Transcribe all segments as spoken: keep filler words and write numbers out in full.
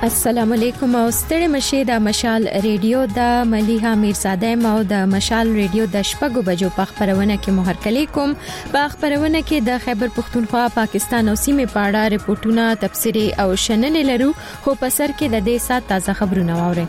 السلام علیکم او ستړي مشه د مشال ریډیو د مليحه میرزاده مو د مشال ریډیو د شپږو بجو په خبرونه کې مهر کلی کوم په خبرونه کې د خیبر پختونخوا پاکستان او سیمه په اړه رپورټونه تفسیری او شننې لرو خو په سر کې د دې سات تازه خبرونه واوري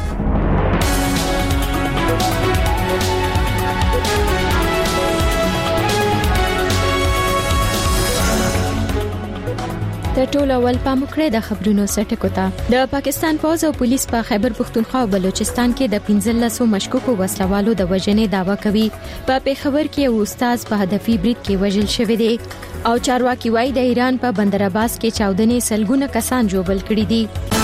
د ټولو ول پامکړه د خبرونو سټکو ته د پاکستان فوج او پولیس په خیبر پختونخوا او بلوچستان کې د پنځلسو مشکوکو وسلوالو د وژنې داوا کوي په پیښور کې یو استاد په هدفي برید کې وژل شوی دی او چارواکي وايي د ایران په بندر عباس کې چاودنې سلګونه کسان جوړل کړي دي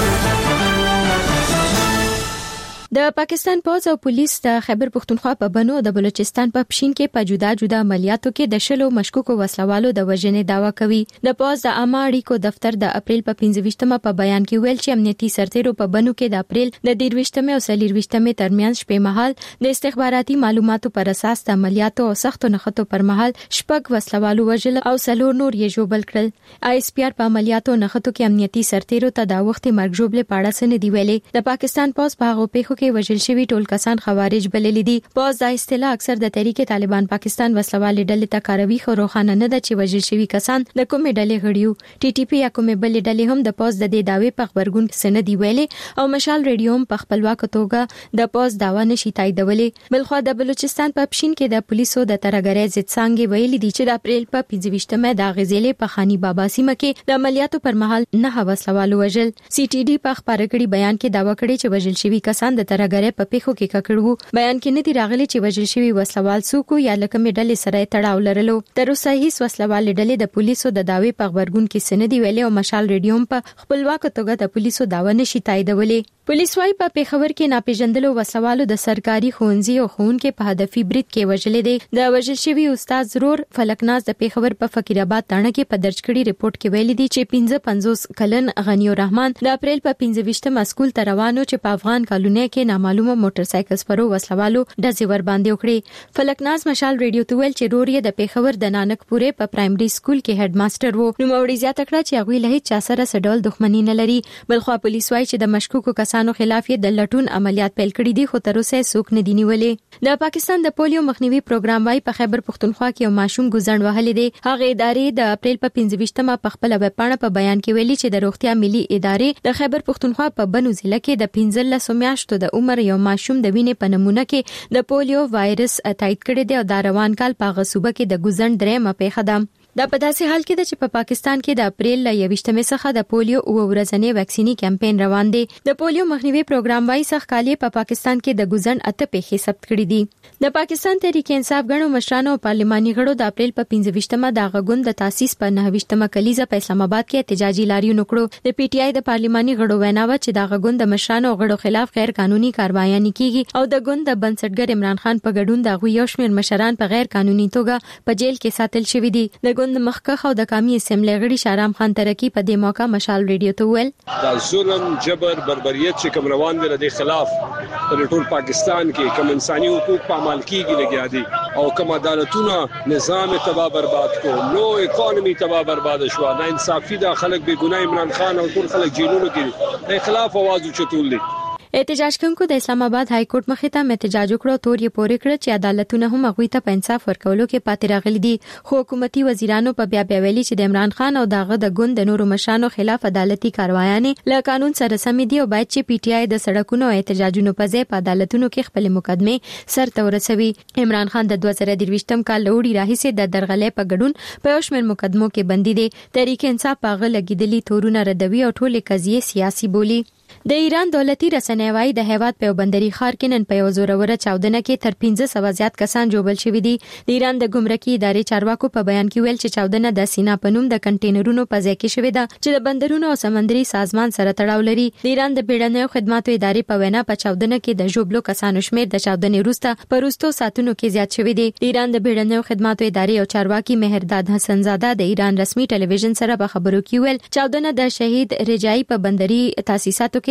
د پاکستان پولیس او پولیس د خیبر پختونخوا په بنو او د بلوچستان په پښین کې په جدا جدا عملیاتو کې د شلو مشکوکو وسلوالو د وژنې داوا کوي د پوز د عامه اړیکو دفتر د اپریل په پنځه په بیان کې ویل چې امنیتي سرتیرو په بنو کې د اپریل د دیرويشتمه او سلیرويشتمه ترمنځ شپې مهال د استخباراتي معلوماتو پر اساس د عملیاتو او سختو نخښتو پر مهال شپږ وسلوالو وژل او سلور نور یې جوړل کړل آی اس پی آر په عملیاتو نخښتو کې امنیتي سرتیرو ته د وخت مرګ جوړل پاړه سن دی ویلې د پاکستان پوز په هغه پیښو کې وژل شوی ټول کسان خوارج بلل دي پوز د اصطلاح اکثر د تحریک طالبان پاکستان وسلوال ډلې ته کاروي خو روخانه نه ده چې وژل شوی کسان د کومې ډلې غړیو ټي ټي پی یا کومې بلې ډلې هم د پوز د دې داوی په خبرګون سند دی ویلې او مشال ریډیو هم په خپلواک توګه د پوز داوا نشي تاییدولې بلخو د بلوچستان په پښین کې د پولیسو د ترګری ضد څنګه ویلي دي چې د اپریل په پنځه د غزلې په خاني بابا سیمه کې د عملیاتو پر مهال نه وسلوال وژل سی ټي ډي په خبرګړي بیان کې داوا کړی چې وژل شوی کسان د ترګری په پیښو کې ککړو بیان کې نه دی راغلی چې وژل شوی وسلوال څوک یا لکه مډلې سره تړاو لرلو تر اوسه هیڅ وسلوال ډلې د پولیسو د داوی په خبرګون کې سندې ویلې او مشال ریډیو په خپلواک توګه د پولیسو داوا نشي تاییدولې پولیس وايي په پیښور کې ناپېژندلو وسوالو د سرکاري ښوونځي او ښوونکو په هدفي برید کې وژل دي د وژل شوی استاد ضرور فلکناز د پیښور په فقیر آباد تانه کې په درج کړي ریپورت کې ویلي دي چې پنځه پنځوس کلن غنی الرحمن د اپریل په پنځه مسکول ته روانو چې په افغان کالونی کې نامعلومه موټر سایکل سپرو وسوالو ډزې ور باندې وکړي فلکناز مشال ریډیو ته ویل چې روري د پیښور د نانک پورې په پرایمري سکول کې هډ ماستر وو نو موري زیاته کړه چې هغه له هیڅ سره سډول دښمنی نه لري بلخو پولیس وايي چې د مشکوکو کسانو خلاف د لټون عملیات پیل کړي دي خو تر اوسه څوک نه دی نیولې د پاکستان د پولیو مخنیوي پروګرام وايي په خیبر پختونخوا کې یو ماشوم ګزند وهلې دي هغه ادارې د اپریل په پنځه په خپل ویب پاڼه په بیان کې ویلي چې د روغتیا ملي ادارې د خیبر پختونخوا په بنو ضلع کې د پنځلس میاشتو د عمر یو ماشوم د وینې په نمونه کې د پولیو وایرس تایید کړی دی او د روان کال په غصوبه کې د ګزند درېمه پیښه ده دا په داسې حال کې چې په پاکستان کې د اپریل ل یوشتمه څخه د پولیو او ورځنی ویکسینی کمپاین روان دی د پولیو مخنیوي پروګرام وايي څخه کالی په پاکستان کې د ګزند اته پیښې ثبت کړې دي د پاکستان تحریک انصاف غړو مشرانو او پارلماني غړو د اپریل په پنځه د غوند د تاسیس په نهه کلیزه په اسلام آباد کې احتجاجي لاریون وکړو د پی ټ آی د پارلماني غړو ویناوه چې د غوند د مشرانو غړو خلاف غیر قانوني کاروایي نه کیږي او د غوند د بنسټګر عمران خان په ګډون د غوی یو شمېر مشران په غیر قانوني توګه په جیل کې ساتل شوی دي د غوند مخکخ او د قومي اسمبلی غړي شارام خان ترکی په دې موقع مشال ریډیو ته ویل دا ظلم جبر بربریت چې کوم روان دي د خلاف په ټول پاکستان کې کوم انساني حقوق په عمل کېږي لګیا دي او کوم عدالتونه نظام تباہ برباد کو نو اکانومي تباہ برباد شو نه انصافي د خلک به ګناه عمران خان او ټول خلک جیلونو کې د خلاف आवाज اوچتول دي احتجاج کوونکو د اسلام آباد های کورټ مخې ته احتجاج وکړو تور یې پورې کړ چې عدالتونه هم هغوی ته په انصاف ورکولو کې پاتې راغلي دي خو حکومتي وزیرانو په بیا بیا ویلي چې د عمران خان او دغه د ګوند د نورو مشرانو خلاف عدالتي کاروایانې له قانون سره سم دي او باید چې پی ټ آی د سړکونو او احتجاجونو په ځای په عدالتونو کې خپل مقدمه سرته ورسوي عمران خان د دوه زره درویشتم کال لوړی راهیسې د درغلې په ګډون په یو شمېر مقدمو کې بندي دي تحریک انصاف په غل لګیدلي تورونه ردوي او ټولې قضیې سیاسي بولی د ایران دولتي رسنۍ وايي د هیواد په بندري ښار کې نن په یو زوروره چاودنه کې تر پنځه سوه زیات کسان جوړل شوي دي د ایران د ګمرکي ادارې چارواکو په بیان کې ویل چې چاودنه د سینا په نوم د کنټینرونو په ځای کې شوې ده چې د بندرونو او سمندري سازمان سره تړاو لري د ایران د بیړنیو خدماتو ادارې په وینا په چاودنه کې د ژوبلو کسانو شمېر د چاودنې وروسته په وروستو ساعتونو کې زیات شوی دی د ایران د بیړنیو خدماتو ادارې او چارواکي مهرداد حسن زاده د ایران رسمي ټلویزیون سره په خبرو کې ویل چاودنه د شهید رجایی په بندري تاسیساتو کې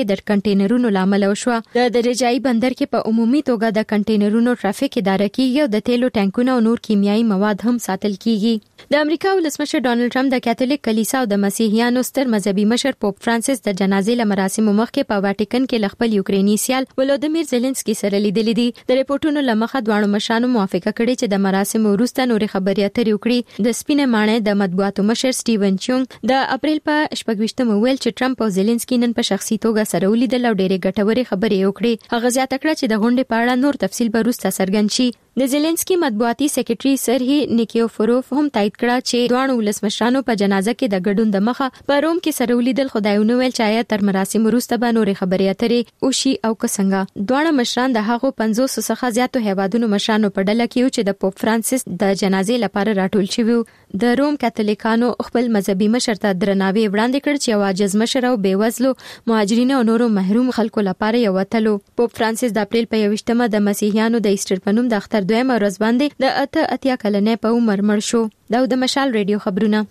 کې د کنټینرونو لامل وشو. د درجایي بندر کې په عمومي توګه د کنټینرونو ټرافیک اداره کیږي او د تیلو ټانکونو او نور کیمیاوي مواد هم ساتل کیږي. د امریکا ولسمشر ډانلډ ټرمپ د کاتولیک کلیسا او د مسیحیانو ستر مذهبي مشر پوپ فرانسیس د جنازې له مراسمو مخکې په واټیکن کې خپل یوکریني سیال ولودیمیر زيلنسکي سره لیدلې دي. د ریپورتونو لمخه دواړو مشرانو موافقه کړې چې د مراسمو وروسته نورې خبرې اترې وکړي. د سپینه ماڼۍ د مطبوعاتو مشر سټیون چونګ د اپریل په شپږویشتمه ویل چې ټرمپ او زيلنسکي نن په شخصي توګه سره ولیدل او ډېرې ګټورې خبرې وکړې. هغه زیاته کړه چې د غونډې په اړه نور تفصیل به وروسته څرګند شي. د زيلنسکي مطبوعاتي سیکریټري سرهی نیکیوفوروف هم تایید کړه چې دواړو ولسمشرانو په جنازه کې د ګډون د مخه په روم کې سره ولیدل. خدایونه ویل چې آیا تر مراسم وروسته به نورې خبرې اترې وشي او که څنګه. دواړه مشران د هغو پنځوس څخه زیاتو هیوادونو مشرانو په ډله کې چې د پوپ فرانسیس د جنازې لپاره راټول شوي. د روم کاتولیکانو خپل مذهبي مشر ته درناوی وړاندې کړ چې عاجز مشر او بیوزلو مهاجرینو او نورو محروم خلکو لپاره یو وتلو. پوپ فرانسیس د اپریل په یوویشتمه د مسیحیانو د ایسټر په نوم د اختر دویمه ورځ باندې د اته اتیا کلنې په عمر مړ شو. دا د مشال ریډیو خبرونه.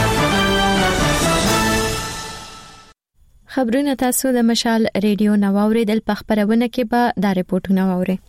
خبرونه تاسو د مشال ریډیو نو اوریدل په خبرونه کې به دا ریپورتونه واورئ.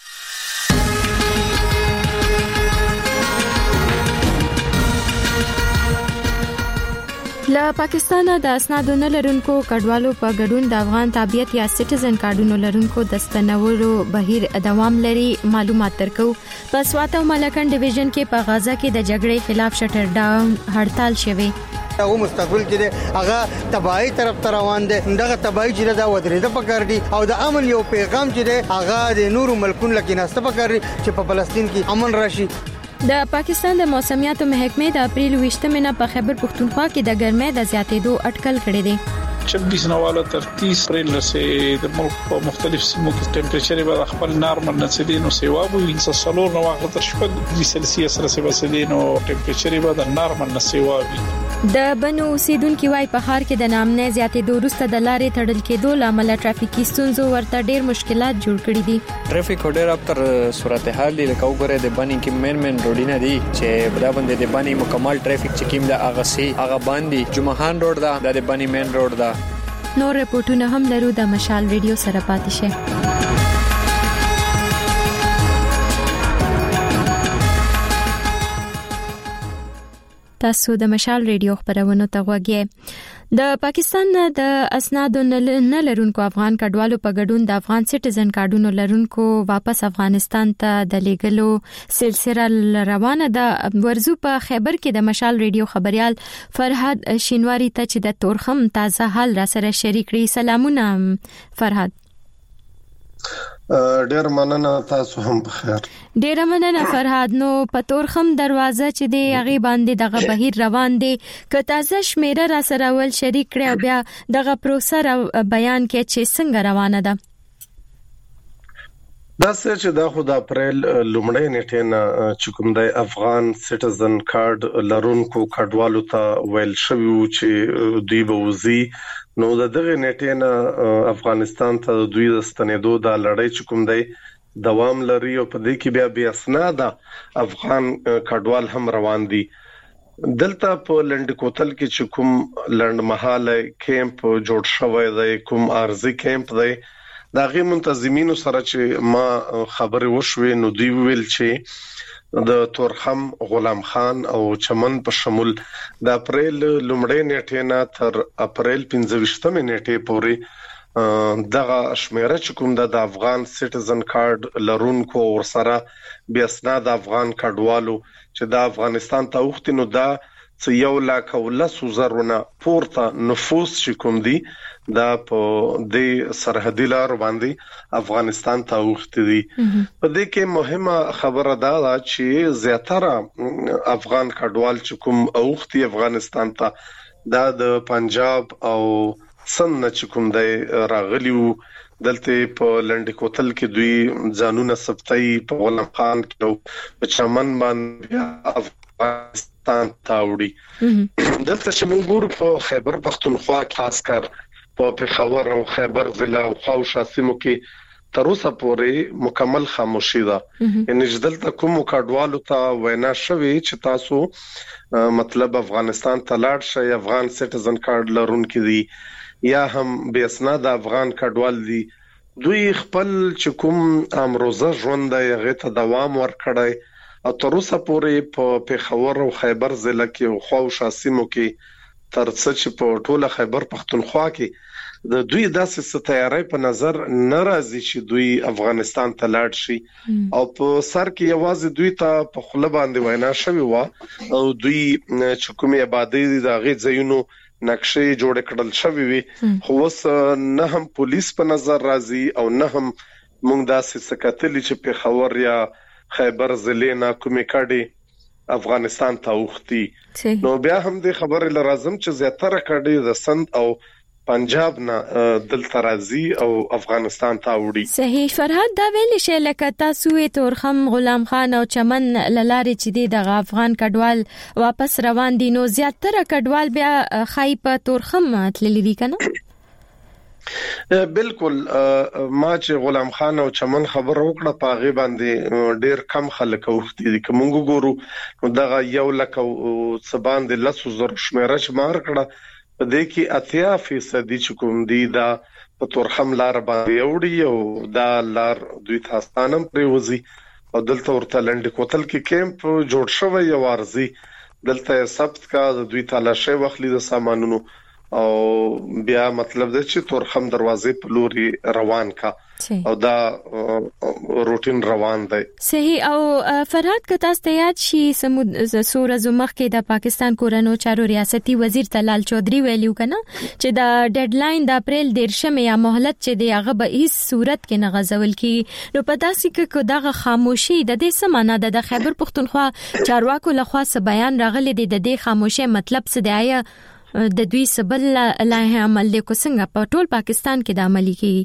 له پاکستانه د اسنادو نه لرونکو کډوالو په ګډون د افغان تابعیت یا سټیزن کارډونو لرونکو د ستنولو بهیر دوام لري. معلومات درکو. په سوات او ملکن ډیویژن کې په غزا کې د جګړې خلاف شټر ډاون هړتال شوی. او مستقبل کې هغه تباہی طرف ته روان دي. دغه تباہی چې دا ودرېده پکار دي او د امن یو پیغام چې هغه د نورو ملکونو لکه ناسته پکار دي چې په فلسطین کې امن راشي. د پاکستان د موسمیاتو محکمې د اپریل ویشتمه نه په خیبر پختونخوا کې د ګرمۍ د زیاتېدو اټکل کړی دی. छब्बीस نواله تر तीस اپریل سره د ملک په مختلف سیمو کې ټمپریچر به خپل نارمل نسدینو سیوا بو انسان سلور نو وخت تر شپږ ډیګري سلسیس سره سیدینو ټمپریچر به د نارمل نسیوا وي. د بنو اوسیدونکو وايي په ښار کې د نامنه زیاتېدو وروسته د لارې تړل کېدو لامل ټرافیکي ستونزو ورته ډېر مشکلات جوړ کړي دي. ټرافیک ډېر اکتر صورتحال دی لکه وګوره د بانی کې مین مین روډونه دي چې بدا باندې د بانی مکمل ټرافیک چې کیم د اغه سي اغه باندې جمعهان روډ دا د بانی مین روډ دا. نور رپورټونه هم لرو. د مشال ریډیو سره پاتې شه. تاسو د مشال ریډیو خبرونه ته غوږی. د پاکستان د اسنادو نه لرونکو افغان کډوالو په ګډون د افغان سټیزن کارډونو لرونکو واپس افغانستان ته د لیږلو سلسله روانه ده. ورزو په خیبر کې د مشال ریډیو خبريال فرهاد شینواری ته چې د تورخم تازه حال را سره شریک کړي. سلامونه فرهاد. ډیر مننه، تاسو هم بخیر. ډیر مننه فرهاد. نو په تورخم دروازه چې دی هغه باندې دغه بهیر روان دی، که تاسو شمیره را سره ول شریک کړی بیا دغه پروسه بیان کې چې څنګه روانه ده؟ دا چې دا خو د اپریل لومړۍ نیټه نه چې کوم د افغان سټیزن کارت لرونکو کډوالو ته ویل شوی چې دوی به وزي، نو د دغه نیټه نه افغانستان ته دوی د ستنېدو د لړۍ چې کوم دی دوام لري او په دې کې بیا بیا اسناد افغان کډوال هم روان دي. دلته په لنډ کوتل کې چې کوم لنډ مهاله کیمپ جوړ شوی دی، کوم ارزي کیمپ دی، دا غي منتظمینو سره چې ما خبرې وشوي نو دوی ویل چې د تورخم، غلام خان او چمن په شمول د اپریل لومړۍ نیټه نه تر اپریل پنځه ویشتمه نیټه پورې دغه شمیره چې کوم د افغان سټیزن کارت لرونکو ور سره بیا اسناد افغان کډوالو چې د افغانستان ته وختي نو دا څه یو لاک او لسو زرونه پورته نفوس چې کوم دي دا په د سرحدي لار باندې افغانستان ته وختي دي. په دې کې مهمه خبره دا چې زیاتره افغان کډوال چې کوم وختي افغانستان ته دا د پنجاب او سند چې کوم دی راغلیو، دلته په لنډ کوتل کې دوی ځانونه سپتای په غلام خان کې په چمن باندې افغانستان تاوړي. دلته چې موږ ګورو په خیبر پختونخوا خاص کر په پېښور او خیبر ضلع او خاوشا سیمو کې تر اوسه پورې مکمل خاموشي ده. یعنی دلته کوم کډوالو ته وینا شوی چې تاسو مطلب افغانستان ته لاړ شئ، افغان سټیزن کارت لرونکي دي یا هم بې اسناد افغان کډوال دي دوی خپل چې کوم امروزه ژوند دی هغه ته دوام ورکړی او تر اوسه پورې په پیښور او خیبر ضلع کې او خواوشا سیمو کې تر څه چې په ټوله خیبر پښتونخوا کې د دوی داسې تیاری په نظر ناراضي چې دوی افغانستان ته لاړ شي او په سر کې یوازې دوی ته په خله باندې وینا شوی و او دوی چې کومه آبادی د غي ځایونو نقشې جوړ کړل شوی وي خو اوس نه هم پولیس په نظر راځي او نه هم موږ داسې سکتلی چې په خبر یا خیبر ضلع نه کومې کډي افغانستان ته وختي نو بیا هم د خبرې لرازم چې زیاتره کډي د سند او پنجاب نه دلته راځي او افغانستان ته وړي صحیح فرهاد دا ویل شي لکه تاسو تورخم غلام خان او چمن للارې چې د افغان کډوال واپس روان دي نو زیاتره کډوال بیا خای په تورخم تللی دي کنه بالکل ما چې غلام خان او چمن خبر وکړه په غي باندې ډیر کم خلک وختي دي کوم ګورو نو دغه یو لکه سبان د لاسو زر شمیره شمار کړه په دې کې اتیا فیصد چې کوم دي دا په تورخم لار باندې وړي او دا لار دوی تاستانم پریوزي او دلته ورته لند کوتل کې کیمپ جوړ شوی یو ارزي دلته سبت کا دوی تلاشي وخلی د سامانونو او بیا مطلب دا چې تورخم دروازې په لوري روان کا او دا روټین روان دی صحیح او فرهاد که تاسو ته یاد شي سمود سور زمخ کې د پاکستان کورونو چارو ریاستي وزیر تلال چودري ویلو کنه چې دا ډیډلاین د اپریل دیرشمه یا مهلت چې دی هغه به هیڅ صورت کې نه غځول کی نو په داسې کې دغه خاموشي د دې سمانه د خیبر پښتونخوا چارواکو لخوا څه بیان راغلي دی د دې خاموشي مطلب څه دی د دوی سبل لایحه عمل د کو څنګه په ټول پاکستان کې د عملي کی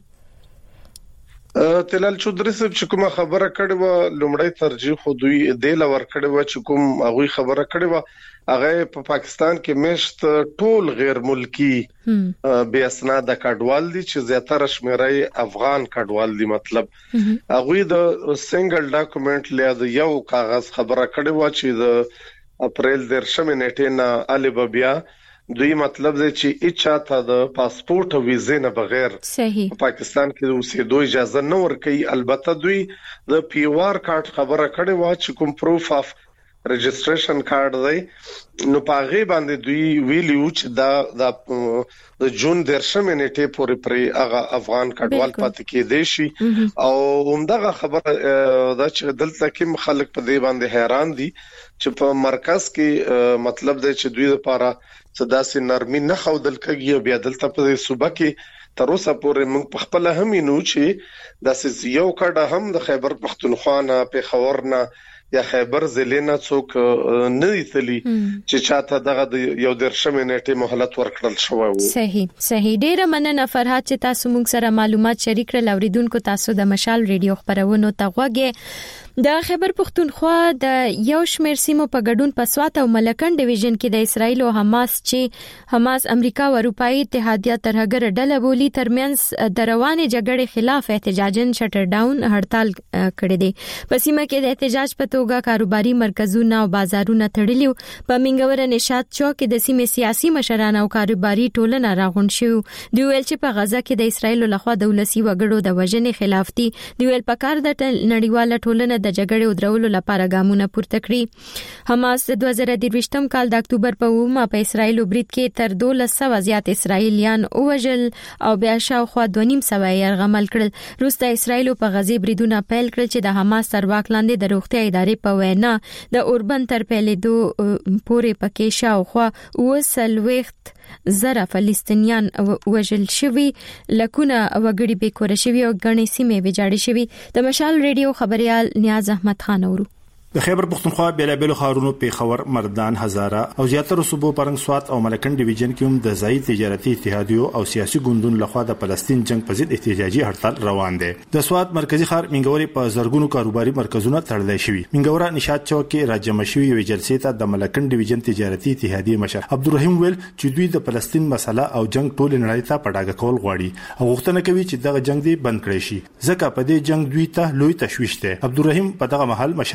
تلال چودري صاحب چې کومه خبره کړې و لومړی ترجیح خو دوی د لور کړې و چې کوم هغه خبره کړې و هغه په پاکستان کې مشت ټول غیر ملکی بے اسناد کډوال دي چې زیاتره شمیره افغان کډوال دي مطلب هغه د سنگل ډاکومېنټ لید یو کاغذ خبره کړې و چې د اپریل دیرشمه نیټه نه البابیا دوی مطلب دی چې اچا ته د پاسپورت او ویزې نه بغیر صحیح پاکستان کې د اوسېدو اجازه نه ورکوي البته دوی د پی او آر کارت خبره کړې و چې کوم پروف اف رجستریشن کارت دی نو پاغي باندې دوی ویلیو چې دا د جون درشمه نیټه پورې پرې هغه افغان کډوال پاتې کېدې شي او همدغه خبره دا چې دلته کې خلک په دې باندې حیران دي چې په مرکز کې مطلب دی چې دوی لپاره صداسي نرمي نه خودل کېږي بیا دلته په صوبه کې تر اوسه پورې موږ په خپل هم نو چې د یو کډه هم د خیبر پښتونخوا نه په خبر نه یا خیبر ضلع نه څوک نه دي چې چاته دغه یو درشمه نیټه مهلت ورکړل شوی وو صحیح صحیح ډیره مننه فرهاد چې تاسو موږ سره معلومات شریک کړل اوریدونکو تاسو د مشال ریډیو خبرونو ته غوږی د خیبر پښتونخوا د یو شمېر سیمو په ګډون په سوات او ملکن ډیویژن کې د اسرایل او حماس چې حماس امریکا او اروپאי اتحادیه ترهګر ډله بولی ترمنځ د روانې جګړې خلاف احتجاجن شټر ډاون هړتال کړی دی په سیمه کې د احتجاج په توګه کاروباري مرکزونه او بازارونه تړلیو په منګور نشاط چوک کې د سیمې سیاسي مشران او کاروباري ټولنه راغون شو دی ویل چې په غزا کې د اسرایل لخوا د ولسی وګړو د وژنې خلاف دي دی ویل پکار د نړیواله ټولنه د جګړې او درولو لپاره ګامونه پورته کړی حماس د دوه زره درویشتم کال د اکتوبر په اومه په اسرایل برید کې تر دولس سوه زیات اسرایلیان اوجل او بیا شاوخوا دوه نیم سوه یې یرغمل کړل روسته اسرایل په غزي بریدونه پیل کړل چې د حماس تر واک لاندې د روغتیا ادارې په وینا د اوربن تر پیلېدو پورې پکې شاوخوا وسلويخت زره فلسطینیان وژل شوي لکونه وګړي به کور شوي او غني سیمه ویجاړي شوي د مشال ریډیو خبريال نیاز احمد خان اورو د خیبر پښتونخوا بیلابل خارونو پیښور مردان هزاره او زیاتره صوبو پرنګ سوات او ملکن ډیویژن کې هم د ځای تجارتي اتحادیو او سیاسي ګوندونو لخوا د فلسطین جنگ په ضد احتجاجي هړتال روان دي د سوات مرکزی ښار منګوري په زرګونو کاروباري مرکزونه تړل شوي منګورا نشاط چوک کې راجم شوی یو جلسې ته د ملکن ډیویژن تجارتي اتحادیه مشر عبدالرحیم ویل چې دوی د فلسطین مسله او جنگ ټول نړۍ ته پډاګه کول غواړي او غوښتنه کوي چې دغه جنگ دی بند کړي شي ځکه په دې جنگ دوی ته لوی تشویش ده عبدالرحیم په دغه محل مشال ریډیو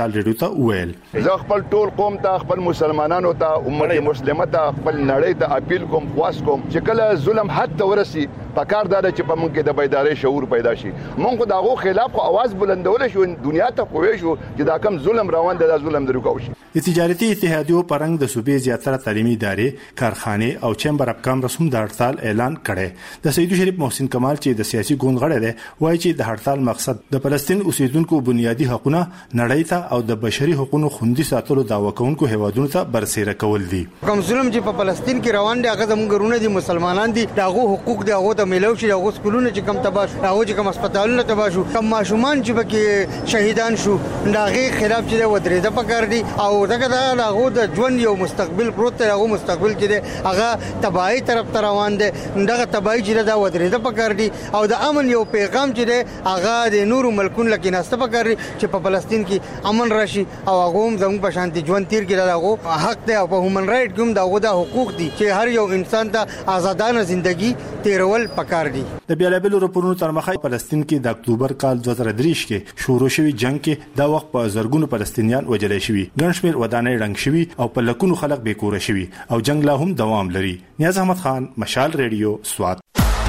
ته وویل زه خپل ټول قوم ته خپل مسلمانانو ته امت مسلمه ته خپل نړۍ ته اپیل کوم خواست کوم چې کله ظلم حد ته ورسي پکار دا چې په موږ کې د بیداری شعور پیدا شي موږ دغه خلاف خو आवाज بلندول شو دنیا ته کوی شو چې دا کم ظلم روان دی دا ظلم درو کوي د تجارتي اتحادیو پرنګ د صوبې زیاتره تعلیمي ادارې کارخانه او چمبر اف کامرس هم د هړتال اعلان کړي د سید شریف محسن کمال چې د سیاسي ګوند غړی دی وایي چې د هړتال مقصد د فلسطین اوسیدونکو بنیادی حقوقونه نړۍ ته او د بشري حقوقو خوندي ساتلو دعوا کوونکو هیوادونو ته برسېره کول دي کوم ظلم چې په فلسطین کې روان دي هغه زموږ ګرونه دي مسلمانان دي دغه حقوق دي هغه ته ملو شي هغه سکولونه چې کم تباش هغه چې کم هسپتالونه تباش کم ماشومان چې پکې شهیدان شو دغه خلاف چې ودرېده پکار دي او دغه هغه د ژوند یو مستقبل پروت دی هغه مستقبل چې هغه تباہی طرف ته روان دی دغه تباہی چې دا ودرېده پکار دي او د امن یو پیغام چې دی هغه د نورو ملکونو لکه نسته پکار دي چې په فلسطین کې امن راشي او هغه هم زموږ په شانتي ژوند تیر کې دغه حق دی او په هیومن رائټ کوم دغه د حقوق دي چې هر یو انسان ته آزادانه ژوندۍ تیرول پکار دي د بیلابل راپورونو تر مخه فلسطین کې د اکتوبر کال دوه زره درې کې شروع شوی جنگ کې دا وخت په زرګونو فلسطینیان وژل شوي ګڼ شمېر ودانۍ رنګ شوي او په لکونو خلک بې کوره شوي او جنگ لا هم دوام لري. نیاز احمد خان، مشال ریډیو، سوات.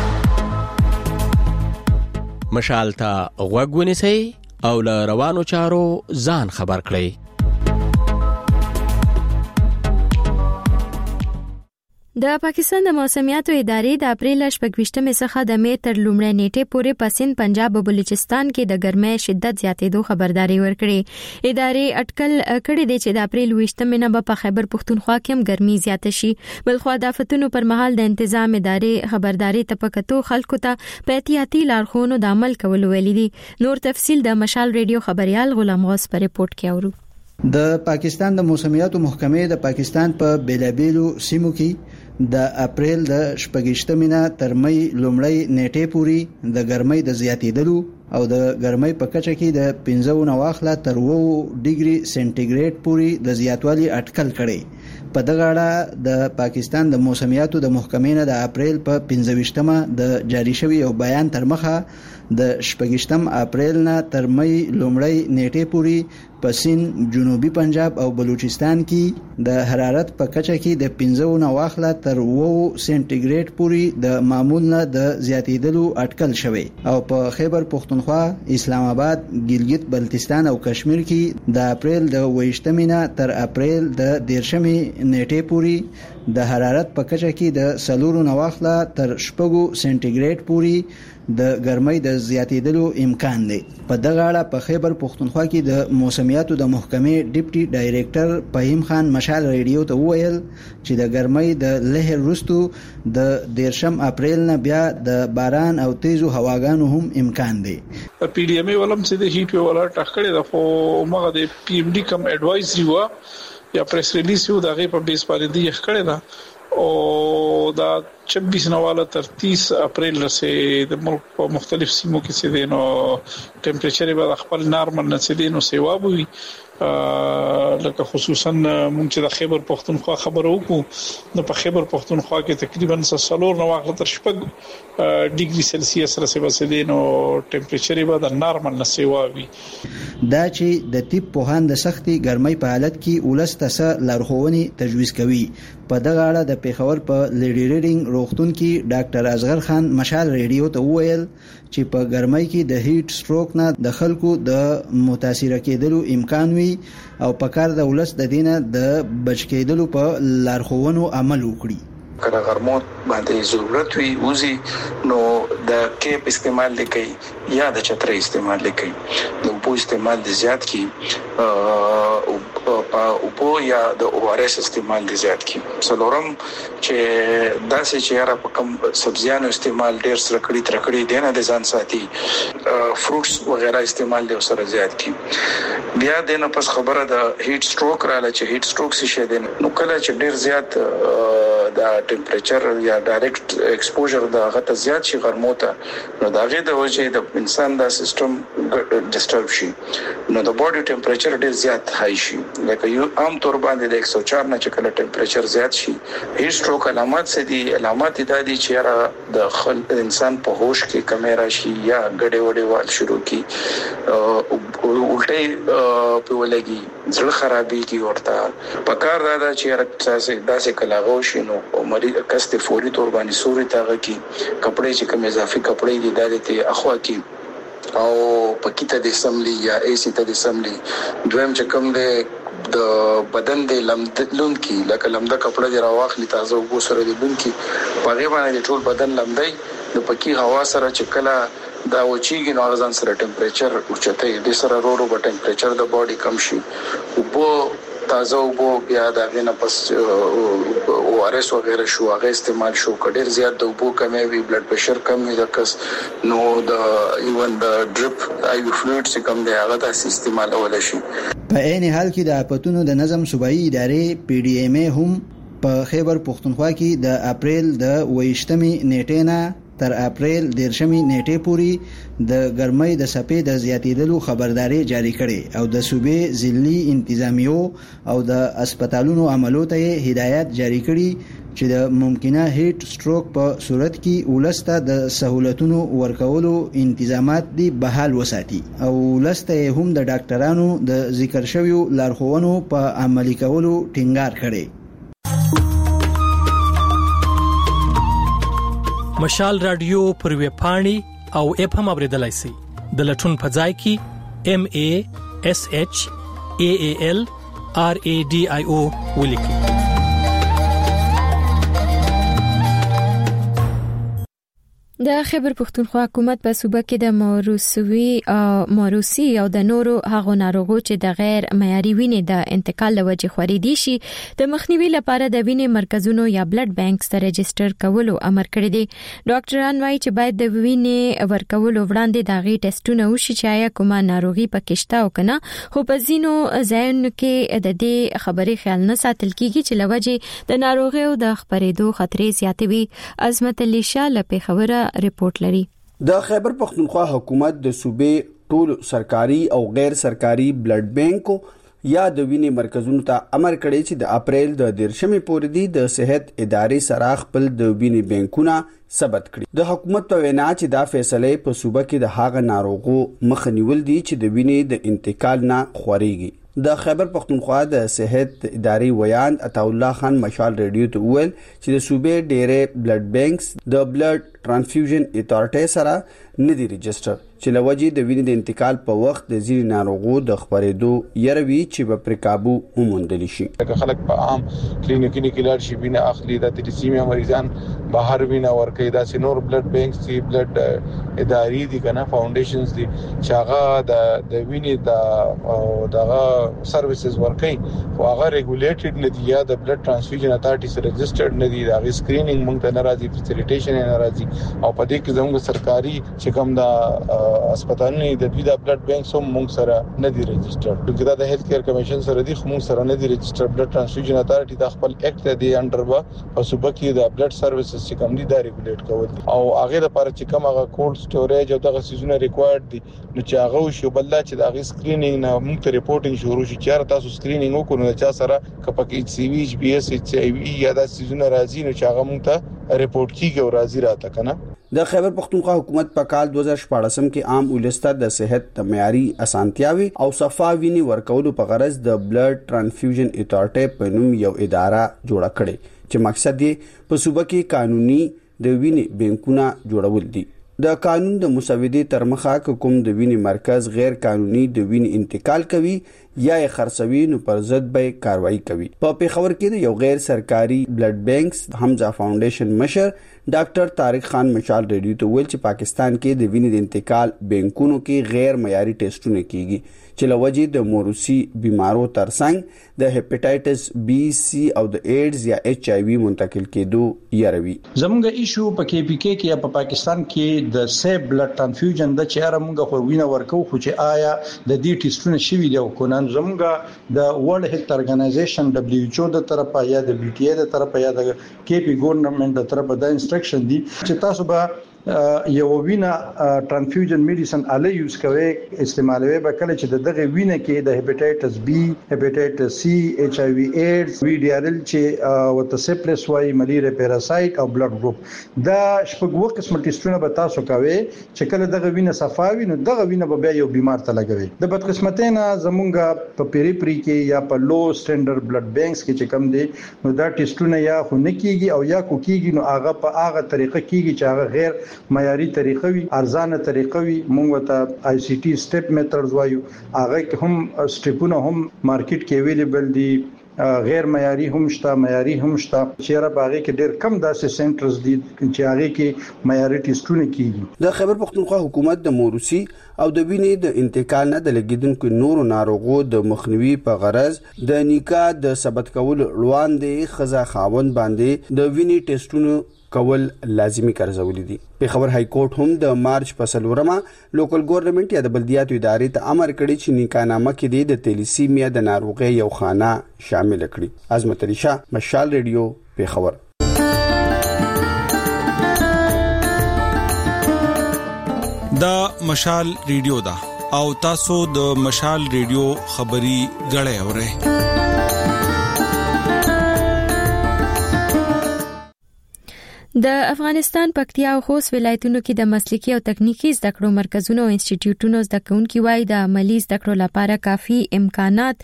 مشال ته غوږ ونیسئ او له روانو چارو ځان خبر کړئ. د پاکستان د موسمیاتو ادارې د اپریل شپږویشتمې څخه د می تر لومړۍ نیټې پورې په سند، پنجاب او بلوچستان کې د ګرمۍ شدت زیاتېدو خبرداري ورکړې. ادارې اټکل کړی دی چې د اپریل ویشتمې نه به په خیبر پښتونخوا کې هم ګرمي زیاته شي. بلخوا د آفتونو پر مهال د انتظام ادارې خبرداري ته په کتو خلکو ته په احتیاطي لارښوونو د عمل کولو ویلي دي. نور تفصیل د مشال ریډیو خبريال غلام غوث په ریپورت کې اورو. د پاکستان د موسمیاتو محکمې د پاکستان په بیلابیلو سیمو کې د اپریل د شپږشتمې نه تر می لومړۍ نیټې پورې د ګرمۍ د زیاتېدلو او د ګرمۍ په کچه کې د پنځه نه واخله تر اووه ډیګري سنټیګریډ پورې د زیاتوالي اټکل کړي. په دغه اړه د پاکستان د موسمیاتو د محکمې نه د اپریل په پنځه ویشتمه د جاری شوی یو بیان تر مخه د شپږشتم اپریل نه تر می لومړۍ نیټې پورې په سند، جنوبي پنجاب او بلوچستان کې د حرارت په کچه کې د پنځه نه واخله تر اووه سنټیګریډ پورې د معمول نه د زیاتېدلو اټکل شوی او په خیبر پښتونخوا، اسلام آباد، ګلګت بلتستان او کشمیر کې د اپریل د ویشتمې نه تر اپریل د دیرشمې نیټې پورې د حرارت په کچه کې د څلورو نه واخله تر شپږو سنټیګریډ پورې د ګرمۍ د زیاتېدلو امکان دی. په دغه اړه په خیبر پښتونخوا کې د موسمیاتو د محکمې ډیپټي ډایریکټر فهیم خان مشال ریډیو ته وویل چې د ګرمۍ د لهر وروسته د دیرشم اپریل نه بیا د باران او تیزو هواګانو هم امکان دی. پی ډی ایم ای ولم چې د هیټ ویو الرټ اخلي د خو مغه د پی ام ډی کم ایڈوایزري و یا پریس ریلیز یو دغه په بیس باندې دی اخلي دا او دا چوبیس نواله تر تیس اپریل رسې د ملک په مختلف سیمو کې سي دینو ټمپریچر به خپل نارمل نه سي دینو سیواب وي لکه خصوصا مونږ چې د خیبر پښتونخوا خبرو وکړو نو په خیبر پښتونخوا کې تقریبا څلور نو واخله تر شپږ ډیګري سلسیس رسې به دینو ټمپریچر به د نارمل نه سیواب وي. دا چې د طب پوهان د سختي ګرمۍ په حالت کې ولسته لارښوونې تجویز کوي. په دغه اړه د پیښور په لیډي ریډینګ روغتون کې ډاکټر اصغر خان مشال ریډیو ته وویل چې په ګرمۍ کې د هیټ سټروک نه د خلکو د متاثر کېدلو امکان وي او په کار د ولس د دینه د بچ کېدلو په لارښوونو عمل وکړي. کله غرموت باندې ضرورت وي وزي نو د کیپ استعمال لیکي یا د چترې استعمال لیکي د پو استعمال د زیات کی او په پو یا د او ار اس استعمال د زیات کی. څلورم چې داسې چې را په کم سبزیانو استعمال ډیر سره کړی تر کړی دینه د ځان ساتي فروټس وغیرہ استعمال د سره زیات کی. بیا دنه پس خبره د هیټ سټروک رااله چې هیټ سټروک څه شي دي نو کله چې ډیر زیات د ټمپریچر یا ډایرکټ ایکسپوژر د غته زیات شي غرموته نو دا غي د وجه د انسان د سیستم ډیسټرب شي نو د باډي ټمپریچر ډیر زیات هاي شي لکه یو عام تور باندې د ایک سو چار نه چې کله ټمپریچر زیات شي هیټ سټروک علامات څه دي علامات د دې چې را د خل انسان په هوش کې کمیرا شي یا ګډه وډه وال شروع کی الټه په ولګي زړه خرابي کی ورته پکار دا چې راځي داسې کلاغو شنو او مریض کسته فوري تور باندې سوري تاغه کی کپڑے چې کوم اضافي کپڑے دي دالته اخوا کی او پکیته د سملی یا ایسی ته د سملی دویم چې کوم د د بدن د لمدلون کی لکه لمده کپڑے دی راواخلی تازه وګو سره د لون کی پغه باندې ټول بدن لمدای د پکی هوا سره چې کله دا وچیږي نو غزان سره ټمپریچر اوچته د سره رو رو په ټمپریچر د باډي کم شي او په تازه وګو بیا دا غنه پس او ار اس وغیرہ شو هغه استعمال شو کډیر زیات د وګو کمې وی بلډ پريشر کم وي د کس نو د ایون د ډریپ آی وی فلویډ چې کم دی هغه د استعمال اول شي په عین حال کې د اپتونو د نظم صوبایي ادارې پی ډی ایم ای هم په خیبر پختونخوا کې د اپریل د ویشتمې نیټې نه تر اپریل دیرشمې نیټې پورې د ګرمۍ د سپې د زیاتېدلو خبرداري جاری کړي او د صوبې ضلعي انتظامیو او د هسپتالونو عملو ته هدایت جاری کړي چې د ممکنه هیټ سټروک په صورت کې ولسته د سہولتونو ورکولو انتظامات دی بحال وساتي او ولسته هم د ډاکټرانو د ذکر شویو لارښوونو په عملي کولو ټینګار کړي. مشال رادیو پر وی پاڼي او اپ هم اوریدلای شي د لټون په ځای کې ام ا اس اچ ا ا ال ار ا ډي آی او ولیکي. د خیبر پختونخوا حکومت په صوبه کې د موروثي او موروثي او د نورو هغو ناروغو چې د غیر معیاري وینې د انتقال لوجه خوريدي شي د مخنیوي لپاره د وینې مرکزونو یا بلډ بانکس ته رجستر کولو امر کړی دی. ډاکټران وايي چې باید د وینې ورکولو وړاندې د غي ټیسټونه وشي چې آیا کومه ناروغي پکښتا او کنه خو په ځینو ځایونو کې د دې خبرې خیال نه ساتل کیږي چې لوجه د ناروغي او د خبرېدو خطرې زیاتوي. عظمت علي شاه له خبره ریپورت لري. د خیبر پختونخوا حکومت د صوبې ټول سرکاري او غیر سرکاري بلډ بانکو یا د وینې مرکزونو ته امر کړی چې د اپریل د دیرشمې پورې دی د صحت ادارې سره خپل د وینې بانکونه ثبت کړي. د حکومت په وینا چې دا فیصله په صوبه کې د هاغه ناروغو مخنیول دي چې د وینې د انتقال نه خوريږي. د خیبر پختونخوا د صحت ادارې ویان عطا الله خان مشال ریډیو ته ویل چې د صوبې ډېرې بلډ بانکس د بلډ ترانسفیوژن اتارټي سره ندي رجستر چې لوجه د وینې د انتقال په وخت د ځینې ناروغو د خبرېدو يروي چې په پرکابو وموندل شي. خلک په عام کلینیکونو کې لاړ شي وینه اخلي د تریسیمیا مریضان بهر وینه ورکوي دا سينور بلډ بانکس دي بلډ ادارې دي کنه فاونډیشنز دي چې هغه د د وینې د دغه سرویسز ورکوي خو هغه ریګولیټډ نه دي یا د بلډ ترانسفیوژن اتارټي سره رجسترډ نه دي دا سکرینینګ موږ ته ناراضي فیسیلیټیشن ناراضي او په دې کې زموږ سرکاري چې کوم دا هسپتالونه د دوی د بلډ بانک سم موږ سره نه دي رجسترډ دغه د هیلث کیر کمیشن سره دي موږ سره نه دي رجسترډ بلډ ترانسفیوژن اتارټي د خپل اکټ دی انډر با په صوبه کې د بلډ سرویسز چې کوم دي دا ریګولیټ کول دي او هغه لپاره چې کوم هغه کولډ سټوریج او دغه سيزونه ریکوایرډ دي نو چې هغه شو بل چې د هغه سکرینینګ نه موږ ته ریپورټینګ شروع شي چې تاسو سکرینینګ وکړو نو چې سره کپک ایچ سی وی ایچ بی اس ایچ ای وی یا د سيزونه راځي نو چې هغه موږ ته ریپورټ کیږي او راځي راته کنه. د خیبر پختونخوا حکومت په کال دو هزار شپږ کې عام ولسته د صحت د معیاري اسانتیاوي او صفا ویني ورکولو په غرض د بلډ ترانسفیوژن اتارټي په نوم یو اداره جوړه کړې چې مقصد یې په صوبه کې قانوني د ویني بانکونه جوړول دي. د قانون د مسودې تر مخه کوم د ویني مرکز غیر قانوني د ویني انتقال کوي یا یې خرڅوي نو پر ضد به کاروایی کوي. په پیښور کې د یو غیر سرکاري بلډ بانکس حمزه فاونډیشن مشر ډاکټر طارق خان مشال ریډیو ته ویل چې پاکستان کې د وینې د انتقال بانکونو کې غیر معیاري ټیسټونه کیږي چې لوجه د موروثي بیمارو ترڅنګ د هپاتایټس بی سی او د ایډز یا ایچ آی وی منتقل کېدو یاروي. زموږ ایشو په کې پی کې کې په پاکستان کې د سیب بلډ ترانسفیوژن د چیرې موږ خو وینه ورکو خو چې آیا د دې ټیسټونه شوي دی او کنه زموږه د ورلد هیلث ارګنایزیشن دبليو ایچ او د طرفه یا د بي ټي اي د طرفه یا د کی پی ګورنمنت د طرفه د انسټرکشن دي چې تاسو به یو وینا ټرانفیوژن میډیسن اله یوز کوي استعمالوي به کله چې دغه وینه کې د هپاتایټس بی هپاتایټس سی ایچ آی وی ایډز وی ډي ار ال چې وته سپلس وای ملیریا پیراسایت او بلډ ګروپ دا شپږ قسم ټیسټونه به تاسو کوي چې کله دغه وینه صفاوي نو دغه وینه به یو بیمار ته لګوي د بدقسمتۍ نه زمونږه په پیریپری کې یا په لو سټانډرډ بلډ بانکس کې چې کم دي نو دا ټیسټونه یا خو نه کیږي او یا کو کیږي نو هغه په هغه طریقه کیږي چې هغه غیر معیاري طریقه وي ارزانه طریقه وي موږ ته آی سی ټي سټپ میثډز وایو هغه هم سټپونه هم مارکیټ کې اویلیبل دي غیر معیاري هم شته معیاري هم شته چیرې باغې کې ډېر کم داسې سنټرز دي چې هغه کې معیاري ټیسټونه کیږي د خیبر پختونخوا حکومت د موروثي او د وینې د انتقال نه د لګیدونکو نورو ناروغو د مخنیوي په غرض د نیکا د ثبت کول وړاندې خزا خاوند باندې د وینې ټیسټونو کول لازمی ګرځولې دي په خبر های کورټ هم د مارچ په سلورمه لوکل ګورنمنت یا د بلدیاتو ادارې ته امر کړی چې نیکانامه کې د تیلیسیمیا د ناروغي یو خانه شامل کړي. عظمت علي شاه، مشال ریډیو، په خبر. دا مشال ریډیو دا او تاسو د مشال ریډیو خبري غړې اورئ. د افغانستان پکتیا او خوست ولایتونو کې د مسلکي او تخنیکی زده کړو مرکزونو او انسټیټیوټونو زده کوونکي وایي د عملی زده کړو لپاره کافي امکانات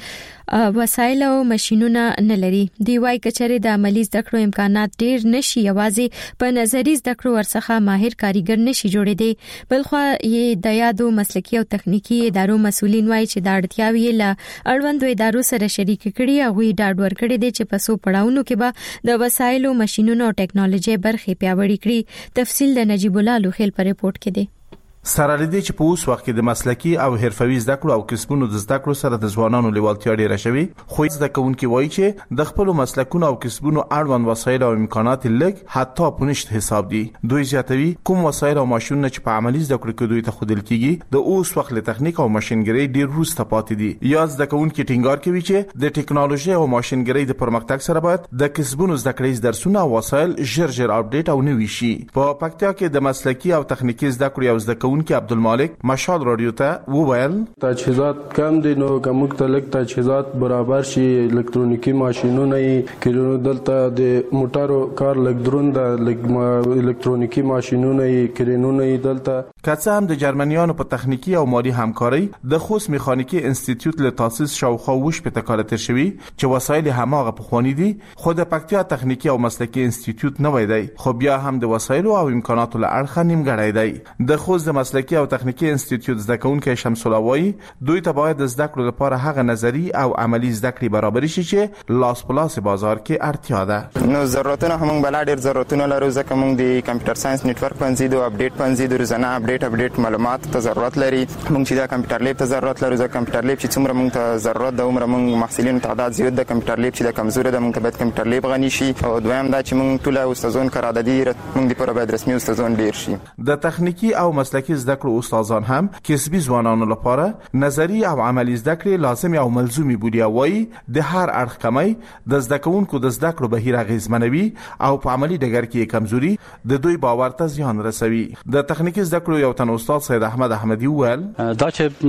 وسایل او ماشينونه نه لري. دی وایي کچره د عملی زده کړو امکانات ډیر نشي یوازې په نظری زده کړو ورڅخه ماهر کاریګر نشي جوړېدي بلخو یې د یادو مسلکي او تخنیکی ادارو مسولین وایي چې د اړتیاوي له اړوندو ادارو سره شریک کړي او وی ډاډ ورکړي دي چې په سو پړاونو کې به د وسایل او ماشينونو او ټیکنالوژي برخه پیاوړی کړي. تفصیل د نجیب الله لوخیل پر ریپورت کې دی. سره لدی چې په اوس وخت کې د مسلکی او حرفوي زده کړو او کسبونو د زده کړو سره د ځوانانو لیوالتیا ډیره شوی خو زده کوونکي وایي چې د خپل مسلکونو او کسبونو اړوند وسایل او امکانات لږ حتی پونشت حساب دي. دوی زیاتوي کوم وسایل او ماشينونه چې په عملی زده کړو کې دوی ته خودل کیږي د اوس وخت له تخنیک او ماشينګری ډیر وروسته پاتې دي. یا زده کوونکي ټینګار کوي چې د ټیکنالوژي او ماشينګری د پرمختګ سره باید د کسبونو زده کړې درسونه او وسایل ژر ژر اپډیټ او نوي شي. په پکتیا کې د مسلکی او تخنیکی زده کړو او زده کوونکي عبدالمالک مشال رادیو ته وویل تجهیزات کم دي نو کوم تلک تجهیزات برابر شي الکترونیکی ماشينونه کینو دلته د موټرو کار لګ درون د الکترونیکی ماشينونه کینونه دلته کڅه هم د جرمنیانو په تخنیکی او مالی همکاري د خوست میخانیکی انسټیټیوټ له تاسیس شاوخوا وش په تکاله تر شوی چې وسایل هماغه په خواني دي خو د پکتیا تخنیکی او مسلکی انسټیټیوټ نه وای دی خو بیا هم د وسایل او امکاناتو له اړخه نیمګړی دی. د خوست د مسلکی او تخنیکی انسټیټیوټ زده کوونکي شمس الله وایي دوی ته باید د زده کړو لپاره هغه نظری او عملی زده کړې برابر شي چې لاس پلاس بازار کې اړتیا ده. نو ضرورتونه هم بل ډیر ضرورتونه لرو ځکه موږ د کمپیوټر ساينس نتورک پنځې د اپډیټ پنځې د روزانه اپډیټ اپډیټ معلومات ته ضرورت لري. موږ چې د کمپیوټر لیب ته ضرورت لرو ځکه کمپیوټر لیب چې څومره موږ ته ضرورت د عمر موږ محصلین تعداد زیات د کمپیوټر لیب چې د کمزوري د موږ ته کمپیوټر لیب غني شي او دویم دا چې موږ ټول استادون قراردادي موږ د پر باید رسمي استادون ډیر شي. د تخنیکی او مسلکی زده کړو استادان هم کسبي ځوانانو لپاره نظری او عملی زده کړې لازمي او ملزومي بودی وایي د هر اړخ کمی د زده کوونکو د زده کړو بهیر اغیزمنوي او په عملی ډګر کې کمزوري د دوی باور ته زیان رسوي. د تخنیکی زده کړو یو تن استاد سید احمد احمدی وویل دا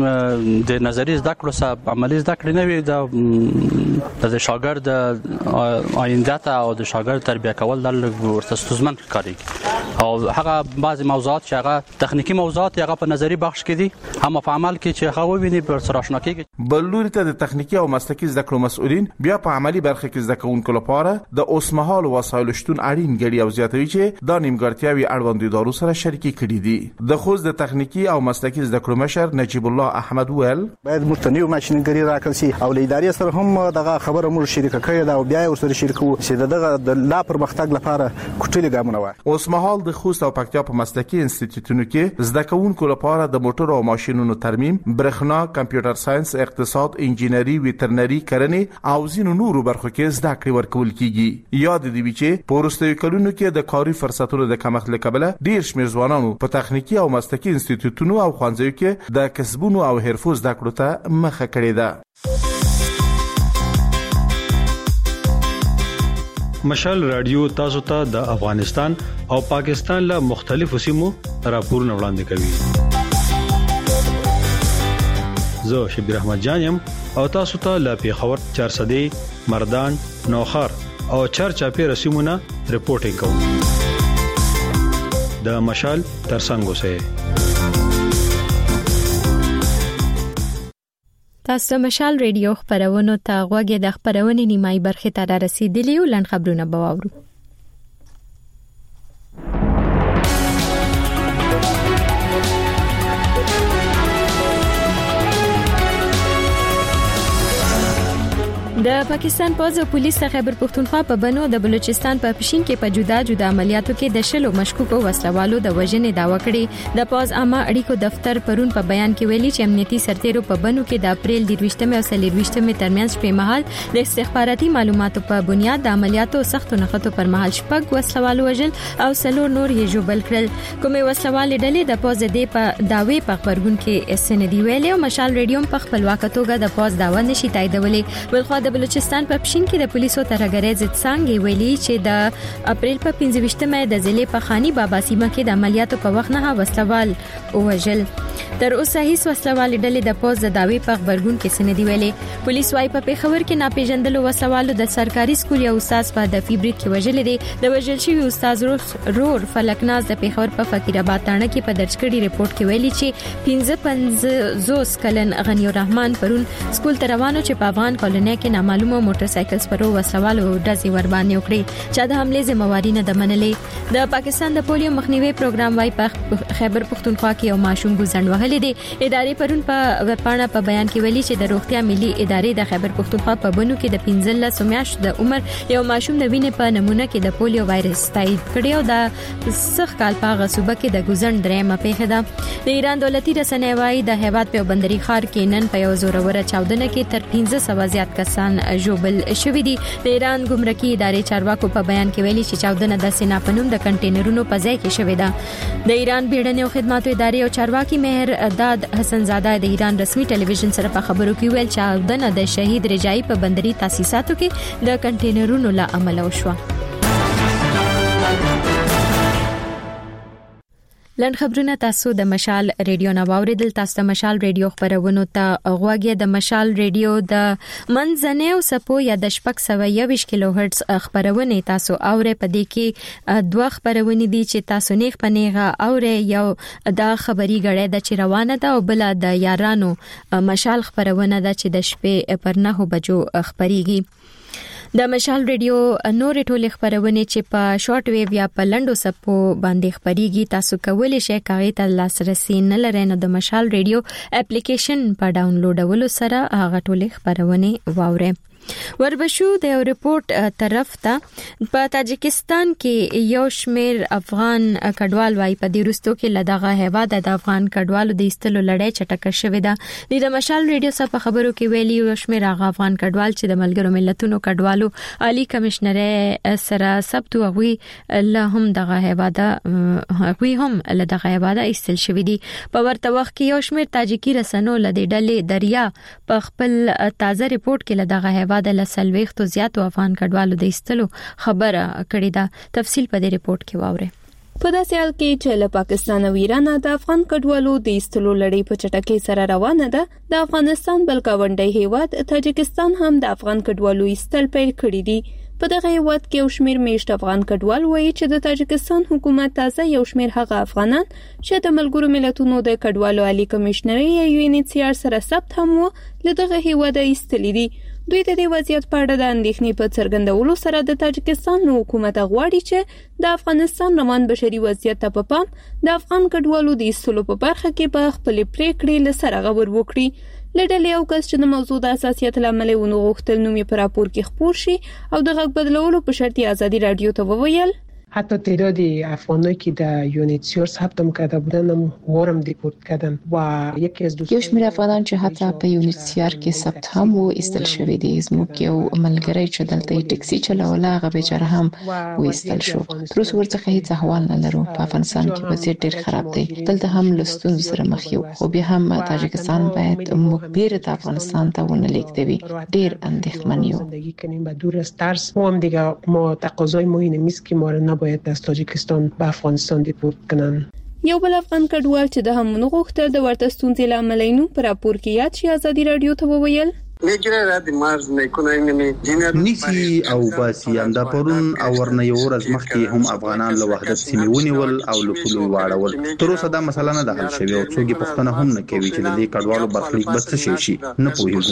چې د نظری زده کړو سره عملی زده کړې نه وي د شاګرد آینده ته او د شاګرد تربیه کول د ورته ستونزمن کاری او هغه بعضی موضوعات چې هغه تخنیکی موضوعات هغه په نظری بخش کې دي هم په عمل کې چې هغه ویني پر سره آشنا کیږي. بلوري ته د تخنیکی او مسلکی زده کړو مسؤلین بیا په عملی برخه کې زده کوونکو لپاره د اوسمهال وسایل شتون اړین ګڼي او زیاتوي چې د نیمګړتیاوي اړوند ادارو سره شریکي کړي دي. د خوست د تخنیکی او مسلکی زده کړو مشر نجیب الله احمد ویل باید متنوع ماشينګری راکړل شي او له ادارې سره هم دغه خبره مو شریک کړي دا او بیا ورسره شریکو چې دغه د لا پرمختګ لپاره کوټلې ګامونه وای. اوسمهال د خوست او پکتیا په مسلکی انسټیټیوټونو کې زده کوونکو لپاره د موټر او ماشينونو ترمیم، برېښنا، کمپیوټر ساينس، اقتصاد، انجینری، ویټرنری، کرنې او ځینو نورو برخو کې زده کړې ورکول کیږي. یاد دي چې په وروستیو کلونو کې د کاري فرصتونو د کمښت له کبله ډیر شمېر ځوانانو په تخنیکی او مسلکی انسټیټیوټونو او ښوونځیو کې د کسبونو او حرفو زده کړو ته مخه کړې ده. مشال رادیو تاسو ته د افغانستان او پاکستان له مختلفو سیمو راپورونه وړاندې کوي. زه شبیر احمد جانم او تاسو ته له پیښور چارسدې مردان نوخار او چارچاپی رسیمونه رپورټینګ کوم. د مشال ترڅنګ اوسئ. تاسو مشال ریډیو خبرونه ته غوږی د خبرونې نیمای برخه ته را رسیدلی او لن خبرونه بواورو. د پاکستان پوز او پولیس خیبر پختونخوا په بنو د بلوچستان په پښین کې په جدا جدا عملیاتو کې د شلو مشکوکو وسلوالو د وژنې داوا کړې. د پوز عامه اړیکو دفتر پرون په بیان کې ویلي چې امنیتي سرتیرو په بنو کې د اپریل درویشتمه او څلورویشتمه ترمنځ په مهال د استخباراتي معلوماتو په بنیاد د عملیاتو سختو نښتو پر مهال شپږ وسلوالو وژل او څلور نور یې جوبل کړل. کومې وسلوالې ډلې د پوز د په داوی په خبرګون کې سندې ویلې او مشال ریډیو په خپلواک توګه د پوز داوا نشي تاییدولې. بلخو د بلوچستان په پښین کې د پولیسو ترګری ضد څنګه ویلي چې د اپریل په پنځه د ضلع په خاني بابا سیمه کې د عملیاتو په وخت نه وسلوال وژل. تر اوسه هیڅ وسلوال ډلې د پوز د داوی په خبرګون کې سندې ویلې. پولیس وايي په پیښور کې ناپېژندلو وسلوالو د سرکاري سکول یو استاد په د فیبریک کې وژل دي. د وژل شوی استاد رور فلکناز د پیښور په فقیر آباد تانه کې په درج کړي ریپورت کې ویلي چې پنځه پنځوس کلن غنی الرحمن پرون سکول ته روانو چې په افغان کالونی کې نامعلومه موټر سایکل سپرو وسلوالو ډزې ور باندې وکړي چې د حمله ذمہواری نه د منلې. د پاکستان د پولیو مخنیوي پروګرام وايي په خیبر پختونخوا کې یو ماشوم ګوزند وهلې دي. ادارې پرون په وپاڼه په بیان کې ویلي چې د روغتیا ملي ادارې د خیبر پختونخوا په بنو کې د پنځلس میاشتو د عمر یو ماشوم د وینې په نمونه کې د پولیو وایرس تایید کړی او د سخت کال په غصوبه کې د ګوزند درېمه پیښه ده. د ایران دولتي رسنۍ وايي د هیواد په بندري ښار کې نن په یو زوروره چاودنه کې تر پنځه سوه زیات کسان جوبل شوې دي. د ایران ګمرکي ادارې چارواکو په بیان کې ویلي چې چاودنه د سینا پنوم د کنټینرونو په ځای کې شوې ده. د ایران بیړنۍ او خدماتو ادارې او چارواکي مهر داد حسن زاده د ایران رسمي ټلویزیون سره په خبرو کې ویل چې چاودنه د شهید رجایی په بندري تاسیساتو کې د کنټینرونو له امله وشوه. لن خبرونه تاسو د مشال ریډیو نه واوریدل. تاسو د مشال ریډیو خبرونه ته غوږی د مشال ریډیو د منځنۍ او سپو یا د شپږ سوه یوویشت کیلو هرتز خبرونه تاسو اورئ. په دې کې دوه خبرونه دي چې تاسو نیغ پنیغه اورئ. یو د خبري غړې د چې روانه ده او بل د یارانو مشال خبرونه ده چې د شپې پر نه بجو خبريږي. د مشال ریډیو نور ټولې خبرونه چې په شارټ ویو یا په لنډو سپو باندې خبريږي تاسو کولی شئ کاغې ته لاسرسي نه لرئ نو د مشال ریډیو اپلیکیشن په ډاونلوډولو سره هغه ټولې خبرونه واورئ. وربشو د یو ریپورت طرف ته په تاجکستان کې یو شمیر افغان کډوال وايي په دې وروستو کې لدغه هیواد د افغان کډوالو د ایستلو لړۍ چټکه شوې ده. د مشال ریډیو سره په خبرو کې ویلي یو شمیر افغان کډوال چې د ملګرو ملتونو کډوالو عالی کمشنر سره ثبت وغوي له هم دغه هیواد هغوی هم له دغه هیواد ایستل شوې دي. په ورته وخت کې یو شمیر تاجیکی رسنو له ډلې دریا په خپل تازه ریپورت کې له دغه هیواد د لسلويختو زیاتو افغان کډوالو د ایستلو خبره کړې ده. تفصیل په دې ریپورت کې واورئ. په داسې حال کې چې له پاکستان او ایران د افغان کډوالو د ایستلو لړۍ په چټکۍ سره روانه ده، د افغانستان بل گاونډي هیواد تاجکستان هم د افغان کډوالو ایستل پیل کړی دي. په دغه هیواد کې یو شمیر میشت افغان کډوال وایي چې د تاجکستان حکومت تازه یو شمیر هغه افغانان چې د ملګرو ملتونو د کډوالو عالی کمشنري یا یو ان ایچ سی آر سره ثبت هم و له دغه هیواد ایستلي دي. دوی د دې وضعیت په اړه د اندېښنې په څرګندولو سره د تاجکستان حکومت غواړي چې د افغانستان روان بشري وضعیت ته په پام د افغان کډوالو د ایستلو په برخه کې په خپل پریکړې له سره غور وکړي. لډلې یو کس چې د موضوع د اساسیت لامل ونه غوښتل نوم یې په راپور کې خپور شي او د غږ بدلولو په شرط ازادي رادیو ته وویل حتی تعداد افغانایی که در یونیتسیور ثبت کرده بودن هم وارم دیپورت کردن و یکی از دوستان یو شمېر افغانان چې حتی په یونیتسیار کې ثبت هم و ایستل شوی دی. زموږ یو ملګری چې دلته ټکسي چلوله هغه بیچاره هم وایستل شو. تر اوسه ورڅخه هیڅ احوال نه لرو. په افغانستان کې وضعیت ډیر خراب دی. دلته هم له ستونزو سره مخ یو، خو بیا هم تاجکستان باید موږ بیرته افغانستان ته ونه لیږدوي. ډیر اندېښمن یو. زندگی کنیم و دور از ترس. ما هم دیگه ما تقاضای ما اینه نیست که ما رو نباید از تاجیکستان به افغانستان دیپورت کنن. یو بل افغان کډوال چې د همونو غوښتل د ورته ستونزې لامل نو پر راپور کې یاد شي ازادي رادیو ته وویل نیسی او باسی هم دا پرون او ورنه یو ورځ مخکې هم افغانان له وحدت سیمې ونیول او له پولو واړول. تر اوسه دا مسله نه ده حل شوې او څوک یې پوښتنه هم نه کوي چې د دې کډوالو برخلیک به څه شي شي. نه پوهېږو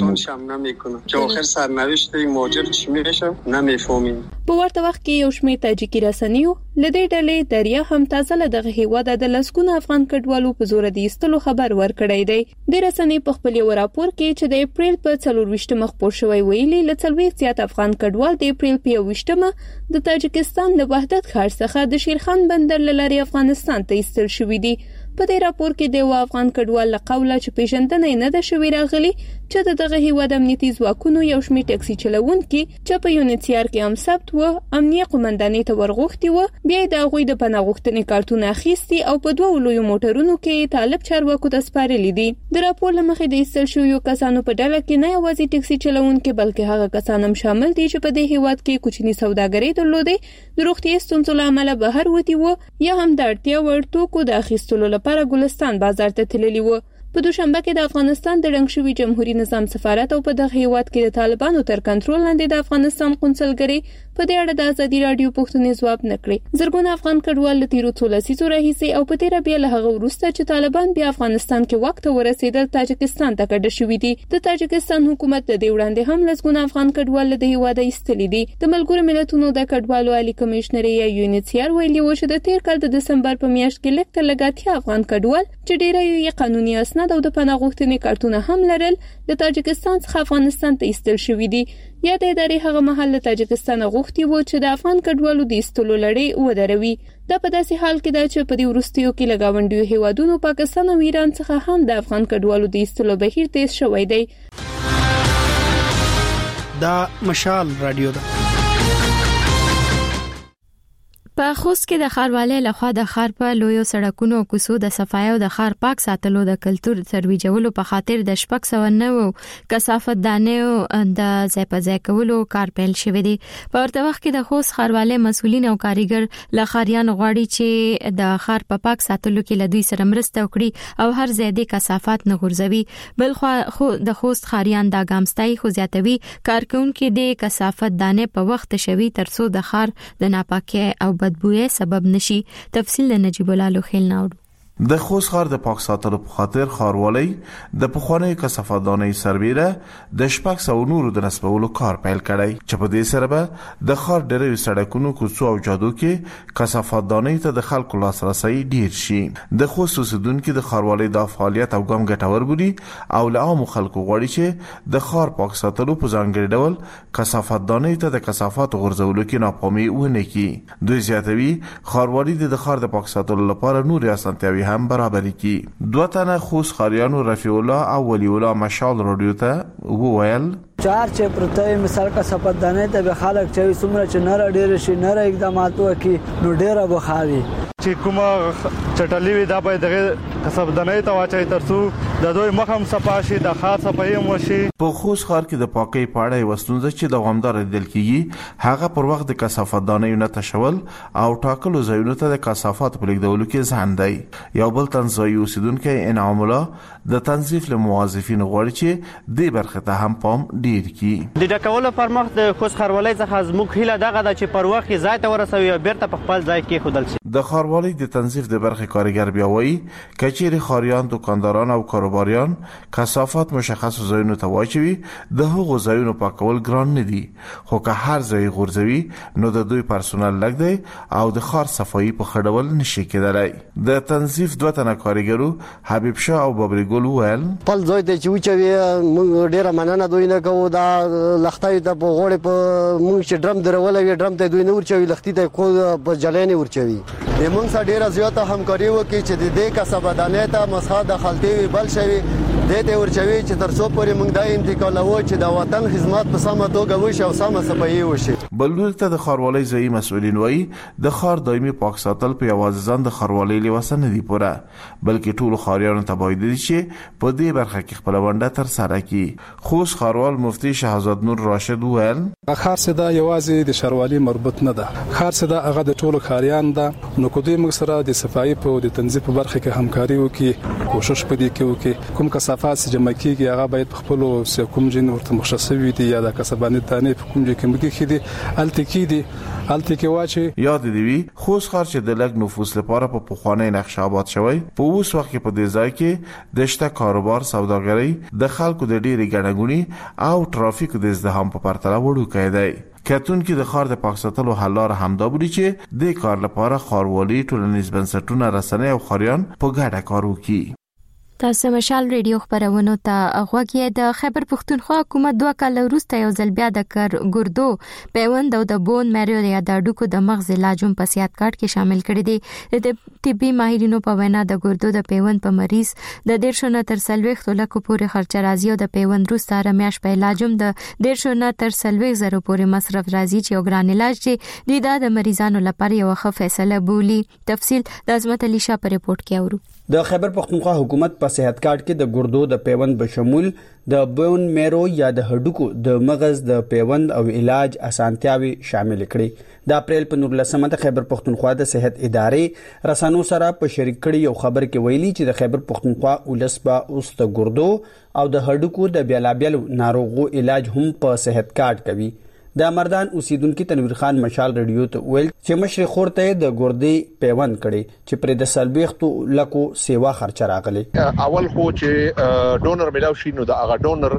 موږ. په ورته وخت کې یو شمېر تاجیکي رسنیو له دې ډلې دریا هم تازه له دغه هیواد د لسګونه افغان کډوالو په زور د ایستلو خبر ورکړی دی. د رسنۍ په خپل یو راپور کې چې د اپریل په څلورویشتمه خپور شوی ویلي له څلوېښت زیات افغان کډوال د اپریل په یوویشتمه د تاجکستان د وحدت ښار څخه د شیرخان بندر له لارې افغانستان ته ایستل شوي دي. په دې راپور کې د افغان کډوال له قوله چې پیژندنه نه ده شوې راغلي چې دغه هیواد امنیتي ځواکونو یو شمېر ټکسي چلوونکي چې په یونیتسیار کې هم ثبت و امنیه قومندانۍ ته ورغوښتي و بیا د هغوی د پناه غوښتنې کارتونه اخیستي او په دوه لویو موټرونو کې طالب چارواکو ته سپارلي دي. د راپور له مخې د ایستل شویو کسانو په ډله کې نه یوازې ټکسي چلوونکي بلکې هغه کسان هم شامل دي چې په دې هیواد کې کوچني سوداګري درلودې، د روغتیا ستونزو له امله بهر وتي و یا هم د اړتیا وړ توکو د اخیستلو لپاره ګلستان بازار ته تللي و. په دوشنبه کې د افغانستان د رنګ شوي جمهوریت نظام سفارت او په دغه هیواد کې د طالبانو تر کنټرول لاندې د افغانستان قونسلګرۍ په دې اړه د ازادي رادیو پوښتنې ځواب نکړي. زرګونه افغان کډوال له تیرو څو لسیزو راهیسې او په تیره بیا له هغه وروسته چې طالبان بیا افغانستان کې وخت ورسېدل تاجکستان ته کډه شوي دي. د تاجکستان حکومت د دې وړاندې هم لسګونه افغان کډوال له هیواده ایستلي دي. د ملګرو ملتونو د کډوالو عالی کمشنر یا یونیتسیار ویلي و چې د تیر کال د دسمبر په میاشت کې لږ تر لږه اتیا افغان کډوال چې ډیری یې قانوني اسناد او د پناه غوښتنې کارتونه هم لرل د تاجکستان څخه افغانستان ته ایستل شوي دي. یا د ادارې هغه محل له تاجکستان غوښتي و چې د افغان کډوالو د ایستلو لړۍ ودروي. دا په داسې حال کې ده چې په دې وروستیو کې له ګاونډیو هیوادونو پاکستان او ایران څخه هم د افغان کډوالو د ایستلو بهیر تیز شوی دی. دا مشال رادیو ده. په خوست کې د ښاروالۍ لخوا د ښار په لویو سړکونو او کوڅو د صفایي او د ښار پاک ساتلو د کلتور ترویجولو په خاطر د شپږ سوه نوي کثافت دانې د ځای په ځای کولو کار پیل شوی دی. په ورته وخت کې د خوست ښاروالۍ مسؤلین او کاریګر له ښاریانو غواړي چې د ښار په پاک ساتلو کې له دوی سره مرسته وکړي او هر ځای د کثافات نه غورځوي. بل خو د خوست ښاریان دا ګامستای خو زیاتوي کارکونکو د کثافت دانې په وخت شوي ترڅو د ښار د ناپاکۍ او بدبوې سبب نشي. تفصیل نجیب الله لوخیل ناوړو. د خوست ښار د پاک ساتلو په خاطر ښاروالۍ د پخوانۍ کثافاتدانۍ سربیره د شپږ سوه نورو د نصبولو کار پیل کړی چې په دې سره به د ښار ډېری سړکونو، کوڅو او جادو کې کثافاتدانۍ ته د خلکو لاسرسی ډیر شي. د خوست اوسیدونکو د ښاروالۍ د فعالیت او ګام ګټور بولي او له عامو خلکو غواړي چې د ښار پاک ساتلو په ځانګړي ډول کثافاتدانۍ ته د کثافات غورځولو کې ناپامي ونه کړي. دوی زیاتوي ښاروالۍ د ښار د پاک ساتلو لپاره نورې اسانتیاوې هم برابر کی. دوه تنه خوست خاریانو رفیع الله او ولی الله مشال رادیو ته وویل چار چې پرته مثال کا سپدانه ته به خلک چې څومره چې نره ډیر شي نره اقدامات وکي نو ډیره بخاري چې کومه چټلې وي دا به دغه سپدانه ته واچي ترڅو د دوی مخم صفاشي د خاص صفایي موشي. په خوست ښار کې د پاکۍ پاړې وستونځ چې دوامدار دل کیږي هغه پر وخت د کثافات دانې نه تشول او ټاکلو ځایونو ته د کثافات په لیکدولو کې ځان دی. یو بل تنظیمي اوسیدونکو انعام الله د تنظیف له موظفین غواړي چې دې برخه ته هم پام ډیر کی. د ډکولو پر مخ د خوست ښاروالۍ څخه زموږ هیله دغه ده چې پر وخت ځای ته ورسوي او بیرته په خپل ځای کې خودل شي. د ښاروالۍ خاروالۍ د تنظیف د برخې کارګر بیا وایي کچېرې خاریان دکانداران او کاروباریان کثافات مشخص ځایونو ته واچوي د هغو ځایونو پاکول ګران نه دي خو که هر ځای غورځوي نو د دوی پرسونل لږ دی او د ښار صفایي په ښه ډول نشي کېدلی. د تنظیف دوه تنه کارګرو حبیب شاه او ببري ګل وویل خپل ځای ته چې وچوي موږ ډېره مننه دوی نه کوو. دا لښتیو ته په غوړې په موږ چې ډرم درولوي ډرم ته دوی نه ورچوي لښتي ته خو په جلۍ نه ورچوي. د موږ سره ډېره زیاته همکاري وکړي چې د دې کسبدانۍ ته مسخه د خلطې بل شوي دې ته ورچوي چې تر څو پورې موږ دا انتقالوو چې د وطن خدمت په سمه توګه وشي او سمه صفایي وشي. بلور ته د خاروالۍ ځایي مسؤلین وایي د ښار دایمي پاک ساتل په یوازې ځان د خاروالۍ لیواسه نه دي پوره بلکې ټولو ښاریانو ته باید چې په دې برخه کې خپله ونډه ترسره کړي. خوست ښاروال مفتي شهزاد نور راشد وویل ښار صدا یوازې د ښاروالۍ مربوط نه ده. ښار صدا هغه د ټولو ښاریان ده. نو کو دوی موږ سره د صفایي په د تنظیف په برخه کې همکاري وکړي کوشش پدې کې وکړي. کوم کثافات چې جمع کیږي هغه باید په خپل کوم جن ورته مختص وي دي یا د کسبانې دانې په کوم ځای کې مګي خېدي الته کې دي الته کې واچي. یاد دی وی خوست ښار چې د لږ نفوس لپاره په پخوانی نقشه آباد شوی په اوس وخت کې په دې ځای کې د شته کاروبار سوداګرۍ د خلکو د ډېرې ګڼهګونې او ټرافیک د ازدحام په پرتله وړوکی دی. کتون کې د ښار د پاک ساتلو حل لاره همدا بولي چې د کار لپاره ښاروالي ټولنیز بنسټونه رسنۍ او ښاریان په ګډه کار وکړي. تاسو مشال ریډیو خبرونو ته غوږی د خیبر پښتونخوا حکومت دوه کال وروسته یو ځل بیا د کر ګردو پیوند او د بون میرو یا د ډوکو د مغز علاج هم په سیاحت کارت کې شامل کړي دي. د طبي ماهرینو په وینا د ګردو د پیوند په مریض د ډیر شو نه تر سلويخت لکه پورې خرچ راځي او د پیوند وروسته رمیاش په علاج هم د ډیر شو نه تر سلويخت زره پورې مصرف راځي چې یو ګران علاج دی د مریضانو لپاره یو ښه فیصله بولی. تفصیل د عظمت علی شاه په ریپورت کې اورو. د خیبر پښتونخوا حکومت په صحت کارت کې د ګردو د پیوند بشمول د بون میرو یا د هډوکو د مغز د پیوند او علاج اسانتیاوي شامل کړي. د اپریل په نولسمه د خیبر پښتونخوا د صحت ادارې رسانو سره په شریک کړي یو خبر کې ویلي چې د خیبر پښتونخوا ولس په اوس د ګردو او د هډوکو د بیلابیل ناروغو علاج هم په صحت کارت کوي. د مردان اوسیدونکو تنویر خان مشال ریډیو ته ویل چې مشر خورته د ګردې پیوند کړي چې پر د سلبيختو لکو سیوا خرچ راغلي. اول خو چې ډونر ملاو شي نو د هغه ډونر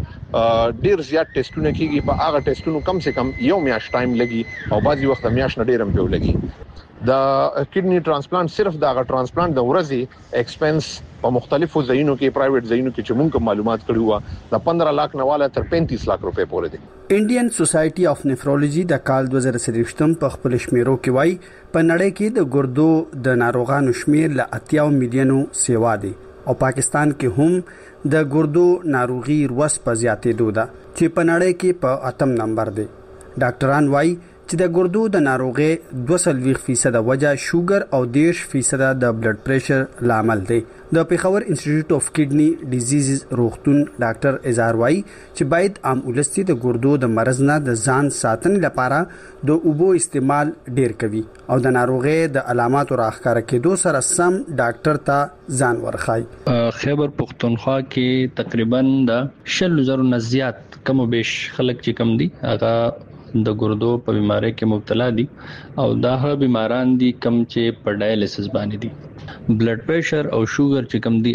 ډیر زیات ټیسټونه کیږي په هغه ټیسټونو کم سے کم یو میاش ټایم لګي او بعضي وخت میاش نه ډیرم پیو لګي. د کډنی ترانسپلانت صرف د هغه ترانسپلانت د ورځي ایکسپنس په مختلفو ځایونو کې پرایویټ ځایونو کې چې موږ معلومات کړو و د پندرہ لک نه والا تر پینتیس لک روپے پورې دي. انډین سوسایټي اف نیفرولوژي د کال دوه زره سلويشتم په خپل شمیرو کې وایي په نړۍ کې د ګردو د ناروغانو شمیر ل اتیا میلیونو سیوا دي او پاکستان کې هم د ګردو ناروغي روس په زیاتېدو ده چې په نړۍ کې په اتم نمبر دی. ډاکټران وایي چې د ګردو د ناروغي دوه سلويخ فیصد وجه شوګر او دیش فیصد د بلډ پریشر لامل دی. د پیښور انسټیټیوټ اف کډنی ډیزیزز روغتون ډاکټر اظهار وایي چې باید عام ولستي د ګردو د مرز نه د ځان ساتنې لپاره د اوبو استعمال ډیر کوي او د ناروغي د علاماتو راښکاره کېدو سره سم ډاکټر ته ځان ورخای. خیبر پښتونخوا کې تقریبا د شل زره نه زیات کم او بیش خلک چې کم دي هغه د ګردو په بیماری کې مبتلا دي او دا هغه بیماران دي کم چې په ډایالیسس باندې دي. بلډ پریشر او شوګر چې کم دي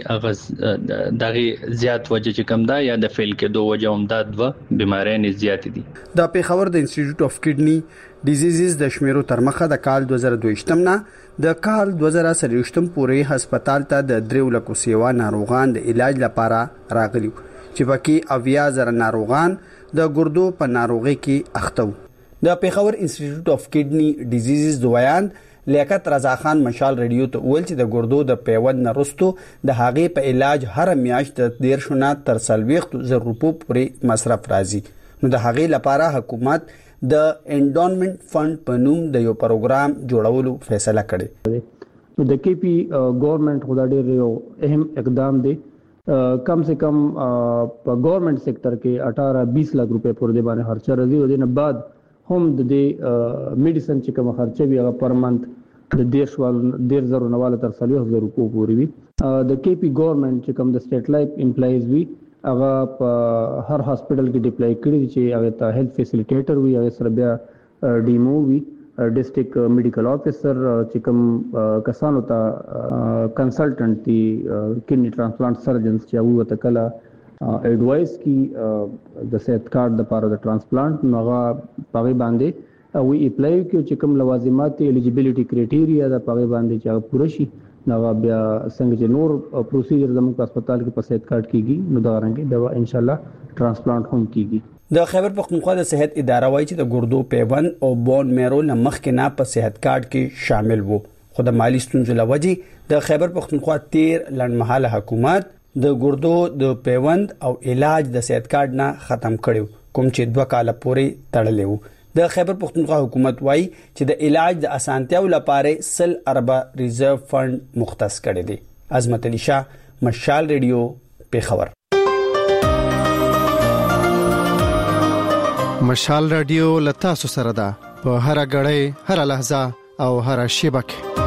هغه دغه زیات وجه چې کم دا یا د فیل کې دوه وجه هم دا دوه بیماریان زیات دي. د پیښور د انسټیټیوټ اف کډنی ډیزیزز د شمیرو تر مخه د کال دوه زره دوه نه د کال دوه زره سلويشتم پورې هسپتال ته د درو لکو سیوا ناروغان د علاج لپاره راغلي چې پکې اویا زره ناروغان د ګردو په ناروغي کې اخته وو. د پیښور انسټیټیوټ اف کډنی ډیزیزز دویان لیاقت رضا خان مشال ریډیو ته ویل چې د ګردو د پیوند نرستو د هغې په علاج هر میاشت د ډیر شونه تر سلويخت زر روپو پورې مصرف راځي. نو د هغې لپاره حکومت د انډونمنت فند په نوم د یو پروګرام جوړولو فیصله کړې. نو د کې پی ګورنمنت خو دا ډیر یو اهم اقدام دی. کم سے کم په ګورنمنت سېکټر کې اٹھارہ بیس لک روپے پورې باندې خرچه راځي او دنه بعد هم د دې میډیسن چې کوم خرچه وي هغه پر منث د ډیر شوال ډیر زرو نواله تر څلور زره روپو پورې وي. د کې پی ګورنمنت چې کوم د سټیټ لایف امپلایز وي هغه په هر هاسپټل کې ډیپلای کړی چې هغه ته هیلث فیسیلیټیټر وي هغه سره بیا ډیمو وي ډیسټریکټ میډیکل افیسر چې کوم کسانو ته کنسلټنټ دي کډنی ټرانسپلانټ سرجنز چې هغه ته کله اډوایس کی د صحت کارت د لپاره د ټرانسپلانټ نو هغه پاغي باندې او اپلای کوي چې کوم لوازمات الیجیبিলিټي کرایټیریا د پاغي باندې چې هغه پوره شي نو بیا څنګه چې نور پروسیجر زموږ په هسپتال کې په صحت کارت کیږي نو دا رنګه بیا ان شاء الله ټرانسپلانټ هم کیږي. د خیبر پختونخوا د صحت اداره وایي چې د ګردو پیوند او بون میرو لمخ کې نه په صحت کارت کې شامل وو خو د مالی ستونزو لوجې د خیبر پختونخوا تیر لنډمحاله حکومت د ګردو د پیوند او علاج د صحت کارت نه ختم کړو کوم چې دوه کال پورې تړلی وو. د خیبر پختونخوا حکومت وایي چې د علاج د اسانتیاو لپاره سل اربه ریزرو فند مختص کړی دی. عظمت علي شاه، مشال ریډیو، پیښور. مشال رادیو لتا سو سره ده په هر غړې هر لحظه او هر شیبه کې.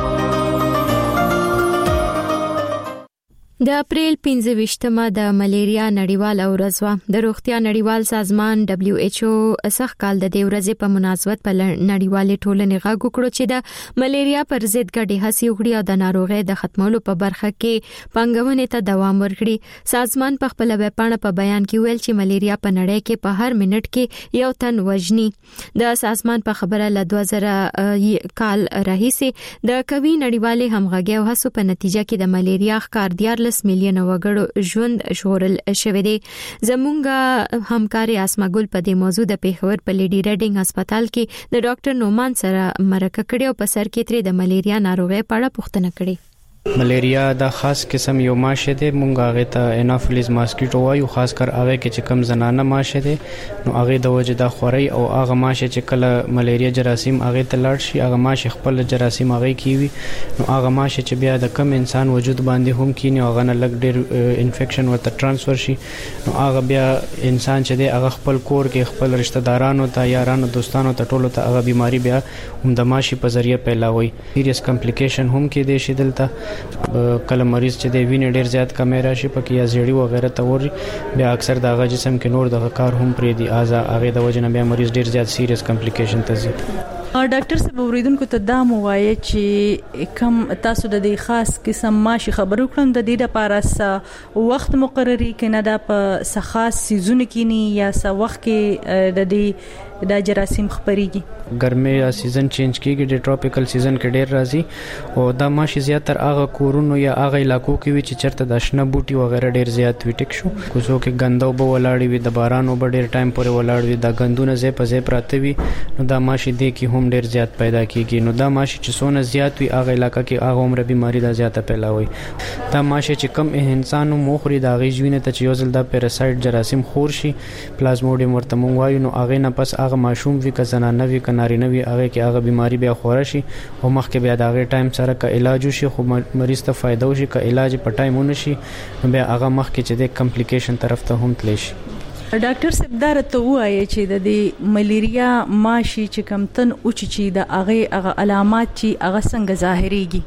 د اپریل پنځه ویشتمه د ملیریا نړیواله ورځ و. د روغتیا نړیوال سازمان دبليو ایچ او اسخ کال د دې ورځې په مناسبت په نړیوالې ټولنې غږ وکړو چې د ملیریا پر ضد ګډې هڅې وکړي او د ناروغۍ د ختمولو په برخه کې پنګونې ته دوام ورکړي. سازمان په خپل ویب پاڼه په بیان کې ویل چې ملیریا په نړۍ کې په هر منټ کې یو تن وژني. د سازمان په خبره له دوه زره کال راهیسې د کوي نړیوالې همغږي او هڅو په نتیجه کې د ملیریا ښکار دیار میلیون وګړو ژوند ژغورل شوی دی. زمونږ همکاري اسما ګل په دې موضوع د پیښور په لیډي ریډینګ هسپتال کې د ډاکټر نومان سره مرکه کړې او په سر کې ترې د ملیریا ناروغي په اړه پوښتنه کړې. ملیریا دا خاص قسم یو ماشه ده مونږ هغه ته انافیلیز ماسکیټو وایو خاص کر هغه کې چې کم زنانه ماشه ده نو هغه د وجه د خوري او هغه ماشه چې کله ملیریا جراثیم هغه ته لاړ شي هغه ماشه خپل جراثیم هغه کیوي نو هغه ماشه چې بیا د کم انسان وجود باندې هم کینی هغه نه لګ ډیر انفیکشن ورته ترانسفر شي نو هغه بیا انسان چې دی هغه خپل کور کې خپل رشتہ دارانو ته یارانو دوستانو ته ټولو ته هغه بیماری بیا هم د ماشي په ذریعہ پیلاوي. سیریس کمپلیکیشن هم کې دي شي دلته کله مریض چې د وینې ډیر زیات کمی راشي پکې یا زیړی وغیرہ توري بیا اکثر دغه جسم کې نور دغه کار هم پرې دی ازا هغه د وجه نه بیا مریض ډیر زیات سیریس کمپلیکیشن ته ځي. ډاکټر صاحب اوریدونکو ته دا مو وایي چې کم تاسو د دې خاص قسم ماشي خبرو کړم د دې لپاره وخت مقرري کنه دا په خاص سيزون کې نه یا څه وخت کې د دې دا جراثیم خبريږي. ګرمي یا سیزن چینج کیږي د ټراپیکل سیزن کې ډیر راځي او دا ماشي زیاتره هغه کورونو یا هغه علاقو کې وي چې چرته د شنه بوټي وغیرہ ډیر زیات ویټک شو کوڅو کې ګندو به ولاړ وي د بارانو به ډیر ټایم پورې ولاړ وي د ګندونه زې په زې پراته وي نو دا ماشي دې کې هم ډیر زیات پیدا کیږي نو دا ماشي چې سونه زیات وي هغه علاقې کې هغه عمر بیماری دا زیاته پیلاوي. دا ماشي چې کم انسانو مخري دا غي ژوینه ته چې یو ځل دا پیراسایت جراثیم خور شي پلازموډیم ورته مونږ وایو نو هغه نه پس هغه ماشوم وی که زنانه وی که نارینه وی هغه کې هغه بیماری بیا خور شي او مخکې بیا دا هغه ټایم سره کا علاج شي خو مریض ته فائدہ وشي که علاج په ټایم ونه شي نو بیا هغه مخکې چې د کمپلیکیشن طرف ته هم تلی شي. ډاکټر صاحب دا ته وایي چې د دې ملیریا ماشي چې کم تن او چې د هغه هغه علامات چې هغه څنګه ظاهريږي.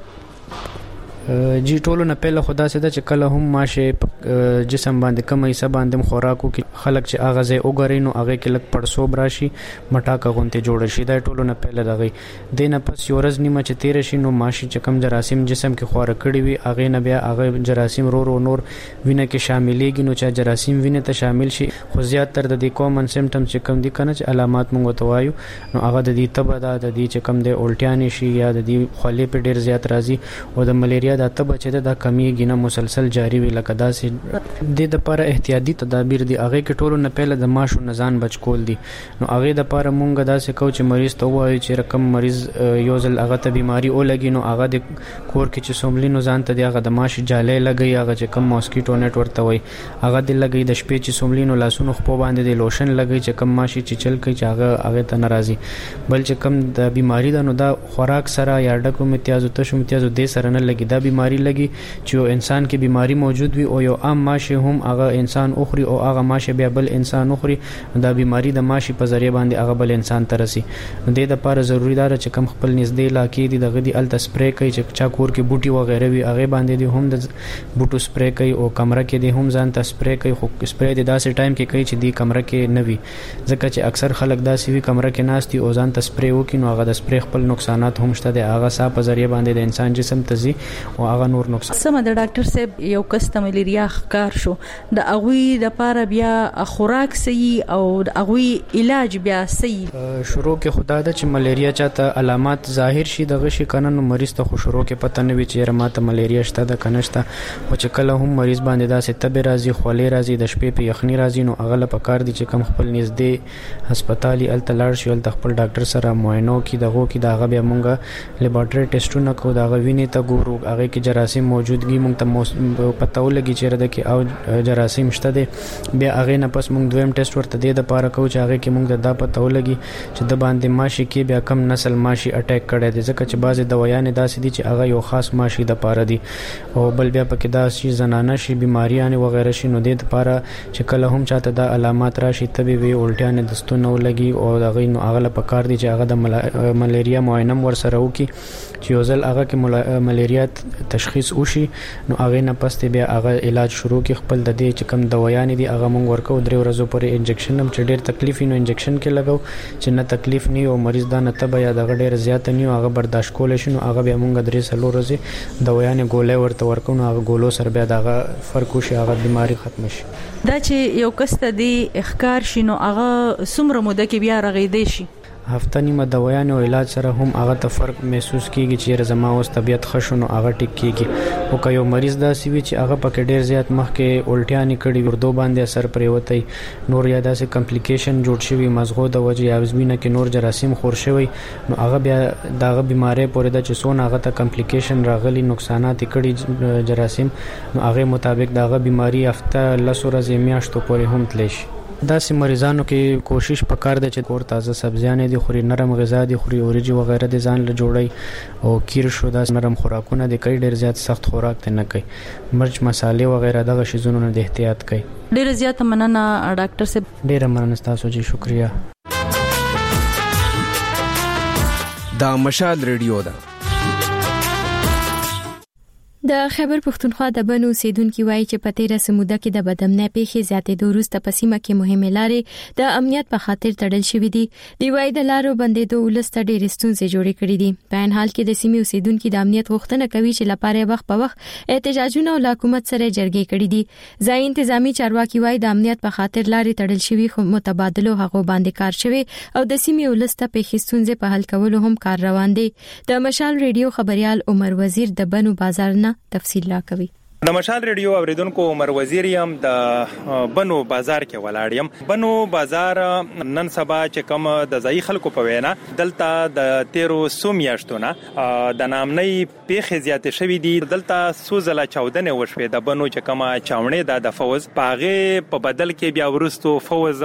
جی ټولو نه پهله خدا سده چې کله هم ماشه جسم باندې کم ایسه باندې خوراکو کې خلک چې اغه زه وګوري نو هغه کې لک پړسوب راشي مټاکه غونته جوړ شي دا ټولو نه پهله دغه دینه پس یورز نیمه چې تیر شي نو ماشه چې کم جراثیم جسم کې خوره کړي وي هغه نه بیا هغه جراثیم رو رو نور وینه کې شاملېږي نو چې جراثیم وینه ته شامل شي خو زیات تر د دې کومن سیمټم چې کم دي کنه چې علامات مونږ ته وایو نو هغه د دې تبه د دې چې کم د الټیان شي یا د دې خولې په ډیر زیات راځي او د ملیریا دا تبه چې دا کمیږي نه مسلسل جاری وي لکه داسې د لپاره احتیاطي تدابیر دي هغه کې ټولو نه پهله د ماشو نزان بچ کول دي نو هغه د لپاره مونږ داسې کو چې مریض ته وایي چې رقم مریض یو ځل هغه ته بیماری او لګي نو هغه د کور کې چې سوملینو ځان ته دی هغه د ماشي جالې لګي هغه چې کم ماسکیټو نت ورته وي هغه د لګي د شپې چې سوملینو لاسونو خپل باندې د لوشن لګي چې کم ماشي چې چل کوي چې هغه هغه ته ناراضي بل چې کم د بیماری ده نو دا خوراک سره یا ډکو امتیاز او تشو امتیاز د سره نه لګي دا بیماری لګي چې انسان کې بیماری موجود وي او یو عام ماشي هم هغه انسان اخري او هغه ماشي بیا بل انسان اخري دا بیماری د ماشي په ذریعہ باندې هغه بل انسان ترسي. د دې لپاره ضروری ده چې کم خپل نږدې علاقې دي دغه دی الته سپری کوي چې چا کور کې بوټي وغیرہ وي هغه باندې دي هم د بوټو سپری کوي او کمره کې دي هم ځان ته سپری کوي. خو سپری د داسې ټایم کې کوي چې دی کمره کې نه وي ځکه چې اکثر خلک داسې وي کمره کې ناشتي او ځان ته سپری وکړي نو هغه د سپری خپل نقصانات هم شته د هغه صاحب په ذریعہ باندې د انسان جسم ته ځي او هغه نور نقصان. سم د ډاکټر صاحب یو کس ته ملیریا ښکار شو د اغوي د لپاره بیا خوراک صحیح او د اغوي علاج بیا صحیح شروع کې خدا د چې ملیریا چاته علامات ظاهر شي دغه شي کنه نو مریض ته خو شروع کې پته نه وي چې رماته ملیریا شته د کنهشته او چې کله هم مریض باندې داسې تب راځي خولې راځي د شپې په یخني راځي نو هغه له پکار دي چې کم خپل نږدې هسپتالي الته لاړ شي ول خپل ډاکټر سره معاینه کوي دغه کې دغه بیا مونږه لیبارټري ټیسټونه کوو دغه ویني ته ګورو هغه کې جراثیم موجودګي مونږ ته پته ولګي چې رده کې او جراثیم شته دي بیا هغه نه پس مونږ دویم ټیسټ ورته دی د پاره کوو چې هغه کې مونږ د دا پته ولګي چې د باندې ماشي کې بیا کم نسل ماشي اٹیک کړي دي ځکه چې بعضی دوايان داسې دي چې هغه یو خاص ماشي د پاره دي او بل بیا پکې داسې زنانه شي بیماریاں وغیرہ شي نو د لپاره چې کله هم چاته د علامات راشي تبي وي الټیان دستونه ولګي او هغه نو هغه په کار دي چې هغه د ملیریا معاینه ور سره وکي چې یو ځل هغه کې ملیریا تشخیص وشي نو هغه نه پس بیا هغه علاج شروع کی خپل د دې چې کم دوايان دي هغه مونږ ورکو درې ورځې پورې انجکشن هم چې ډېر تکلیف نو انجکشن کې لګاو چې نه تکلیف نه او مریض دا نه تبه یا د ډېر زیات نه هغه برداشت کول شي نو هغه بیا مونږ درې سلو ورځې دوايان ګولې ورته ورکو نو هغه ګولو سره بیا دغه فرق وشي هغه بیماری ختم شي. دا چې یو کس ته دی اخکار شي نو هغه څومره موده کې بیا رغېدې شي هفته نیمه دوايان او علاج سره هم هغه ته فرق محسوس کیږي چې زما اوس طبيعت خښونو هغه ټیک کیږي او که یو مریض دا سی وی چې هغه پکې ډیر زیات مخکې الټیانې کړي وردو باندې اثر پریوتای نور یا داسې کمپلیکیشن جوړ شوی مزغو د وجه یا وزمینه کې نور جراثیم خور شوی نو هغه بیا دغه بیماری پورې د چسون هغه ته کمپلیکیشن راغلي نقصانات کړي جراثیم نو هغه مطابق دغه بیماری هفته لسو ورځې میاشتو پورې هم تللی شي. داسې مریضانو کې کوشش پکار دی چې کور تازه سبزیان دي خوري نرم غذا دي خوري اوريجي وغیرہ دي ځان له جوړي او کیر شو داس نرم خوراکونه دي کوي ډیر زیات سخت خوراک ته نه کوي مرچ مصالې وغیرہ دغه شیزونو نه د احتیاط کوي. ډیر زیات مننه ډاکټر صاحب. ډیر مننه تاسو جی شکریا. دا مشال ریډیو ده. د خیبر پښتونخوا د بنو سیدونکو وایي چې په تیره سموده کې د بدامنۍ پیښې زیاتې د وروسته په سیمه کې مهمه لارې د امنیت په خاطر تړل شوې دي. دی وایي د لارو بندېدو ولسته ډېرې ستونزې جوړې کړې دي. په عین حال کې د سیمې اوسیدونکو د امنیت غوښتنه کوي چې لپاره وخت په وخت احتجاجونه او حکومت سره جرګې کړې دي. ځای انتظامی چارواکي وایي د امنیت په خاطر لارې تړل شوې خو متبادلو هغه باندې کار شوی او د سیمې ولسته پیښې ستونزې په حل کولو هم کار روان دي. د مشال ریډیو خبريال عمر وزیر د بنو بازار نه تفصیل لا کوي. د مشال ریډیو اوریدونکو عمر وزیر یم د بنو بازار کې ولاړ یم. بنو بازار نن سبا چې کوم د ځای خلکو په وینا دلته د تیرو سو میاشتونه د نامنۍ پیښې زیاتې شوې دي. دلته سوزله چودنه وشوې د بنو چې کومه چاونې د فوز پاغه په بدل کې بیا ورستو فوز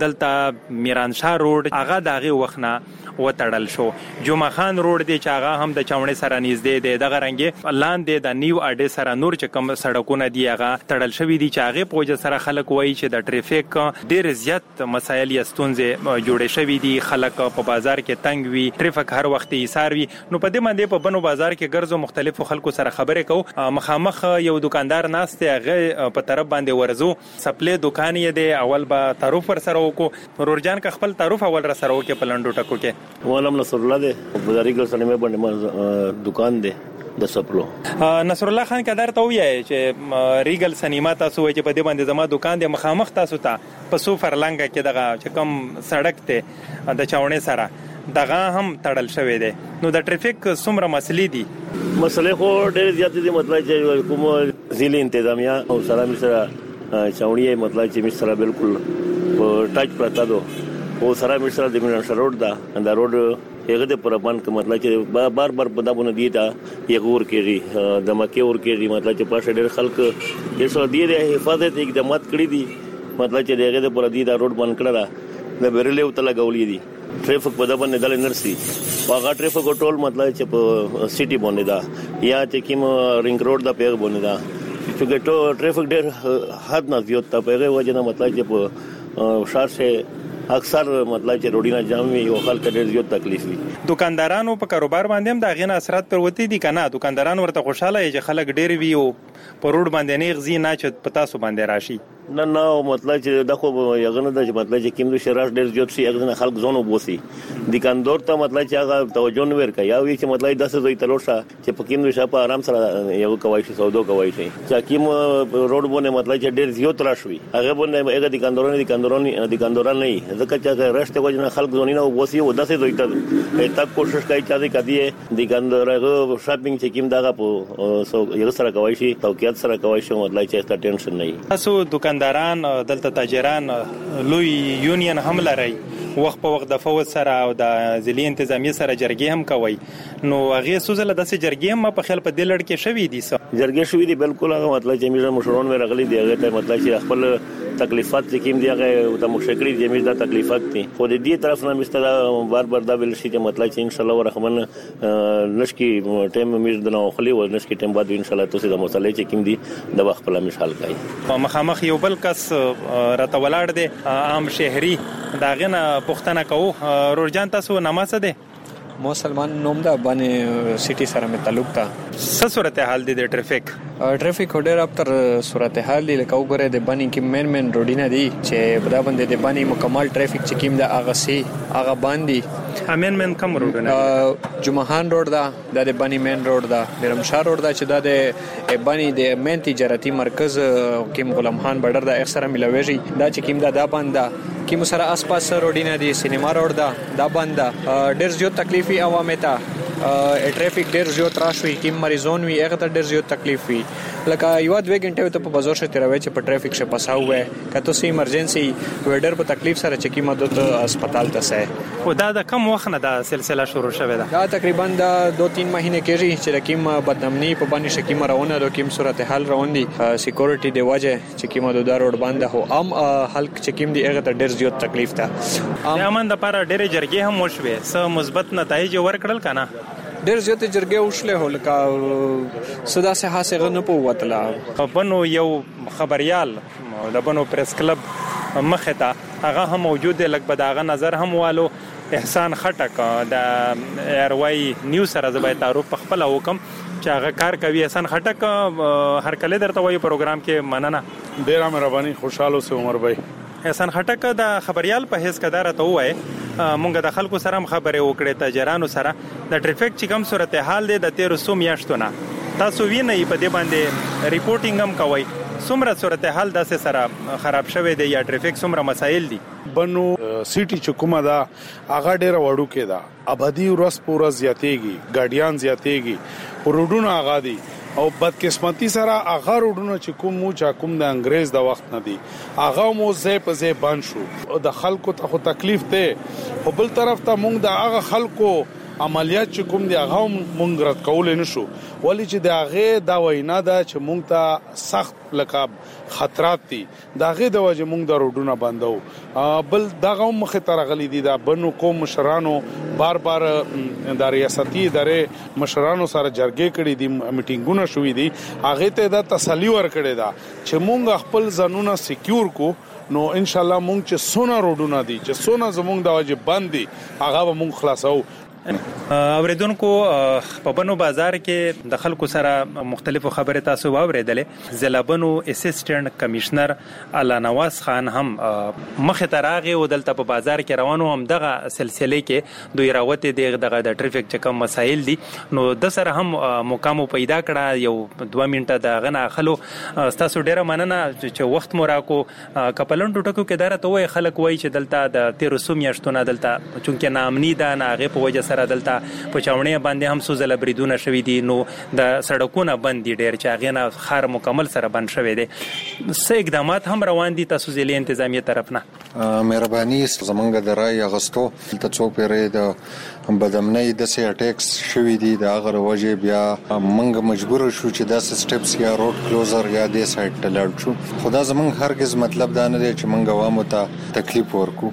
دلته میرانشاه روډ هغه دغه وخت نه وتړل شو. جمعه خان روډ دی چې هغه هم د چاونې سره نږدې دی دغه رنګ لاندې د نیو اډې سره نور چې کوم سړکونه دی هغه تړل شوی دي چې هغه پوجا سره خلک وایي چې د ټریفیک ډیر زیات مسایل یا ستونزې جوړې شوی دي. خلک په بازار کې تنگ وي ټریفیک هر وخت ایثار وي نو په دې باندې په بنو بازار کې ګرځو مختلفو خلکو سره خبرې کو. مخامخ یو دکاندار ناشته هغه په طرف باندې ورزو سپلې دکان یې دی اول به تعارف ور سره وکړو ورورجان کا خپل تعارف اول را سره وکړي په لندو ټکو کې. ولهم نصر الله دی بازاري ګل سره مې باندې دکان دی د سپلو. نصر الله خان کدار ته وایي چې ریګل سینما تاسو وایي چې په دې باندې زما دکان دی مخامخ تاسو ته په سو فرلنګ کې دغه چې کم سړک ته د چاونې سره دغه هم تړل شوی دی. نو د ټریفیک څومره مسلې دي؟ مسلې خو ډېر زیات دي مطلب چې کوم ضلع انتظامیه او سلامي سره چاونې مطلب چې مې سره بالکل په ټاچ پراته دو او سره مې سره د مینان روډ دا دا روډ هغه د پربان کوم مطلب چې بار بار په دابونه دی دا یو ور کېږي د مکه ور کېږي مطلب چې پاشه ډېر خلک یې سو دی د حفاظت اقدامات کړی دي مطلب چې دغه د پر دی دا روډ بند کړل دا بیرلې وته لګولې دي ټریفیک په دابونه دل نرسي واغه ټریفیک ټول مطلب چې په سيټي باندې دا یا چې کوم رینګ روډ دا پیغ باندې دا چې ټو ټریفیک ډېر حد نه زیات ته پیغه وجه نه مطلب چې په شهر سے اکثر مطلب چې روډینا جام وي او خلک ډېر زیات تکلیف وي. دکاندارانو په کاروبار باندې هم دا غینه اثرات پر وتی دي کنه. دکانداران ورته خوشاله چې خلک ډېر وي او په روډ باندې نه غزي نه چې پتا سو باندې راشي. نه نه مطلب چې دا خو یو نه د مطلب چې کوم شراش ډېر زیات شي هغه خلک ځونو بوسي. دکاندار ته مطلب چې هغه توجه نه ورکړي یا وی چې مطلب داسې دوی تلوشه چې په کوم شپه آرام سره یو کوي شي سودا کوي شي چې کوم روډ باندې مطلب چې ډېر زیات راشي هغه باندې هغه دکاندارانو دکاندارانو دکانداران نه ځکه چې راشته کوجنه خلک ځونی نه بوسي او داسې دوی ته تک کوشش کوي چې کدی دکاندارغه شاپینګ چې کوم دغه په سو یو سره کوي شي توقیات سره کوي شي مطلب چې تا ټینشن نه وي. تاسو دکانداران دلته تاجران لوی یونین هم لري وخت په وخت د فوت سره او د ځلي انتظامی سره جرګې هم کوي نو هغه سوزله د جرګې هم په خپل په دل لړ کې شوي دي سو جرګې شوي دي بالکل هغه مطلب چې میرا مشرون مې رغلي دی هغه ته مطلب چې خپل تکلیفات چې کوم دی هغه د مشکل دي میز د تکلیفات دي خو د دې طرف نه مستره بار بار دا ویل شي چې مطلب چې ان شاء الله ورحمن نشکی ټیم میز د نو خلی او نشکی ټیم بعد ان شاء الله تاسو د مسلې چې کوم دي د وخت په مثال کوي. مخامخ یو بل کس راته ولاړ دی عام شهري داغه نه پښتنه کوو رورجان تاسو نمازه ده مو سلمان نوم دا باندې سټي سره مې تعلق تا څه صورتحال دي د ټریفیک ټریفیک ډېر اپتر صورتحال دی لکه وګوره د باندې کې مین مین روډینه دي چې بدا باندې د باندې مکمل ټریفیک چې کیم دا هغه سي هغه باندې امین مین کم روډونه جمعهان روډ دا د باندې مین روډ دا بیرمشاه روډ دا چې دا د باندې د مین تجارتي مرکز کیم غلام خان بډر دا اکثره ملويږي دا چې کیم دا دا باندې کی مسره آس پاس روډینه دي سینما روډ دا دا باندې ډېر زیات تکلیفي عوامه ته ټریفیک ډېر زیات راشي کی مریضون وی هغه ته ډېر زیات تکلیف وی لکه یو دوه غنټه ته په بازار شته راوي چې په ټریفیک شه پساو وې کته سي ایمرجنسي وډر په تکلیف سره چې کی مدد هسپتال ته سه خو دا د کم وخت نه دا سلسله شروع شوه دا دا تقریبا دا دو تین مهینه کېږي چې کیم بدنامنی په باندې شکی مرونه د کیم صورتحال روان دي سکیورټي دی وجه چې کی مدد روډ باندې هو ام حلق چې کیم دی هغه ته ډېر زیات تکلیف ته امن د لپاره ډېر جرګې هم وشوي څه مثبت نتایج ورکړل کنه ډېر زیات جرګې وشلې هلکا صدا سه حاصل نه پوتله بنو یو خبريال د بنو پریس کلب مخه ته هغه هم موجود دی لکه بداغه نظر هم والو احسان خټک د ایروای نیوز سره زبای تعارف خپل حکم چې هغه کار کوي. احسان خټک هر کله درته وایي پروګرام کې مننه ډېر مهرباني خوشاله سه عمر بھائی. احسان خټک د خبريال په هیڅ کدار ته وای مونږ د خلکو سره خبرې وکړې تاجرانو سره د ټریفیک چې کوم صورتحال دی د تیرو سو میاشتونه تاسو وینئ په دې باندې ریپورټینګ هم کوي څومره صورتحال داسې سره خراب شوه دی یا ټریفیک څومره مسایل دي. بنو سټي چې کومه دا هغه ډېر وړو کې دا ابدي ورځ پورا زیاتېږي ګاډیان زیاتېږي روډونه هغه دي او بدقسمتي سره هغه روډونه چې کوم مو چا کوم د انګريز د وخت نه دي هغه مو زې په زې بند شو د خلکو ته خو تکلیف ته په بل طرف ته مونږ د هغه خلکو عملیات چې کوم دی هغه مونږ رد کول نه شو ولی چې د هغه دا وینا ده چې مونږ ته سخت لقب خطرات دي دا هغه د وجه مونږ د روډونه بندو بل دغه مخه تر غلي دي دا بنو کوم مشرانو بار بار د ریاستي ادارې مشرانو سره جرګې کړې دي میټینګونه شوې دي هغه ته دا تسلی ورکړې ده چې مونږ خپل ځانونه سکیور کو نو ان شاء الله مونږ چې سونه روډونه دي چې سونه زمونږ د وجه بند دي هغه مونږ خلاصو. اوریدونکو په بنو بازار کې د خلکو سره مختلفو خبره تاسو واوریدلې زلابنو اسسټنټ کمشنر الله نواز خان هم مخه تراغه او دلته په بازار کې روانو هم دغه سلسله کې دوی راوته دغه د ټریفیک چې کوم مسایل دي نو د سره هم مقام پیدا کړه یو دوه منټه د غنا خلو تاسو ډیره مننه چې وخت مو راکو کپلن ټوټکو کې دره ته وای خلک وای چې دلته د تیر سو میاشتونه دلته چونکه نامنی ده نه هغه په وجه دلته په چاونې باندې هم سوزله بریدونه شوي دي نو د سړکونو بند دي ډېر چې هغه نه خار مکمل سره بند شوی دی څه اقدامات هم روان دي تاسو ځلې انتظامی طرف نه مهرباني زمونږ د رای اغستو ته څو پیری د بدامنۍ د سي اٹیکس شوي دي د هغه وجه بیا موږ مجبور شو چې د سټپس یا روډ کلوزر یا د سایت ته لاړ شو خدا زمونږ هرگز مطلب دا نه دی چې موږ عوامو ته تکلیف ورکو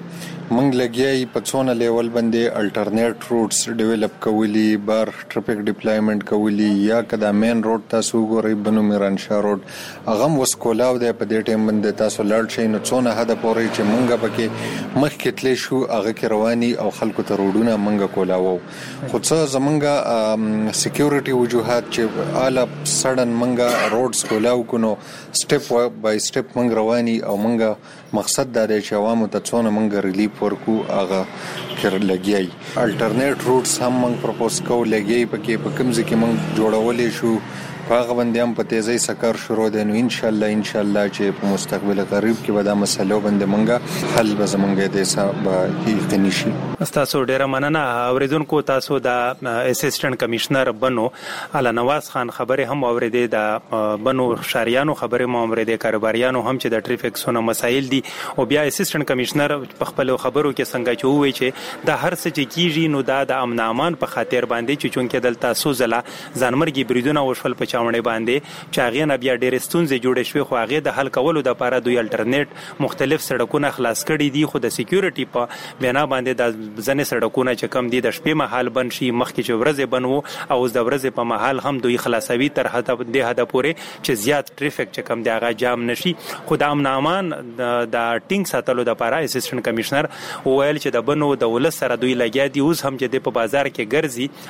موږ لګیای په څونه لیول باندې الټرنیټ روټس ډیولپ کولی بار ټریفیک ډیپلایمنٹ کولی یا کدا مین روډ تاسو ګورئ بنو میرانشاه روډ هغه وسکولاو دی په دې ټیم باندې تاسو لاړ شئ نو څونه هدا پورې چې موږ پکې مخکې تللی شو هغه کې رواني او خلکو ته روډونه موږ کولاو خو څه زمونږ سکیورټي وجوهات چې اعلی سړن موږ روډز کولاو کونو سټپ بای سټپ موږ رواني او موږ مقصد دا دی چې عوامو ته څونه موږ ریلیف ورکو هغه کړ لګیای الټرنیټ روټس هم موږ پروپوز کوو لګیای پکې په کوم ځکه موږ جوړولې شو هغه باندې هم په تیزی سکر شروع دي نو ان شاء الله ان شاء الله چې په مستقبل قریب کې به دا مسله باندې موږ حل به زمونږ د حساب یقیني شي. تاسو ډیره مننه اوریدونکو تاسو د اسسټنټ کمشنر بنو اعلی نواز خان خبره هم اوریدې د بنو شاریانو خبره مو اوریدې کاروباریانو هم چې د ټریفیک سونه مسایل دي او بیا اسسټنټ کمشنر په خپل خبرو کې څنګه چوي چې د هر څه چې کیږي نو دا د امن امان په خاطر باندې چې چونکې دلته سوزلا ځانمرګي بریدونه وشول په چاونې باندې چې هغه نه بیا ډېر ستونزې جوړې شوې خو هغه د حل کولو د لپاره دوی الټرنیټ مختلف سړکونه خلاص کړي دي خو د سکیورټي په بنا باندې د ځنې سړکونه چې کم دي د شپې مهال بند شي مخکې چې ورځې بنو او د ورځې په مهال هم دوی خلاصوي تر هدا د هدا پورې چې زیات ټریفیک چې کم دی هغه جام نشي خو د امن امان د ټینګ ساتلو د لپاره اسسټنټ کمشنر وویل چې د بنو د ولس سره دوی لګیا دي اوس هم چې د په بازار کې ګرځي.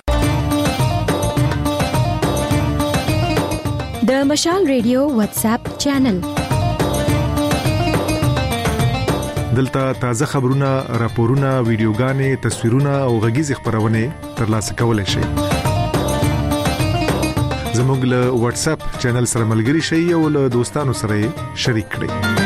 د مشال ریډیو واتس اپ چینل دلته تازه خبرونه راپورونه ویډیوګانې تصویرونه او غږیز خبرونه ترلاسه کولای شئ. زموږ له واتس اپ چینل سره ملګري شئ او له دوستانو سره شریک کړئ.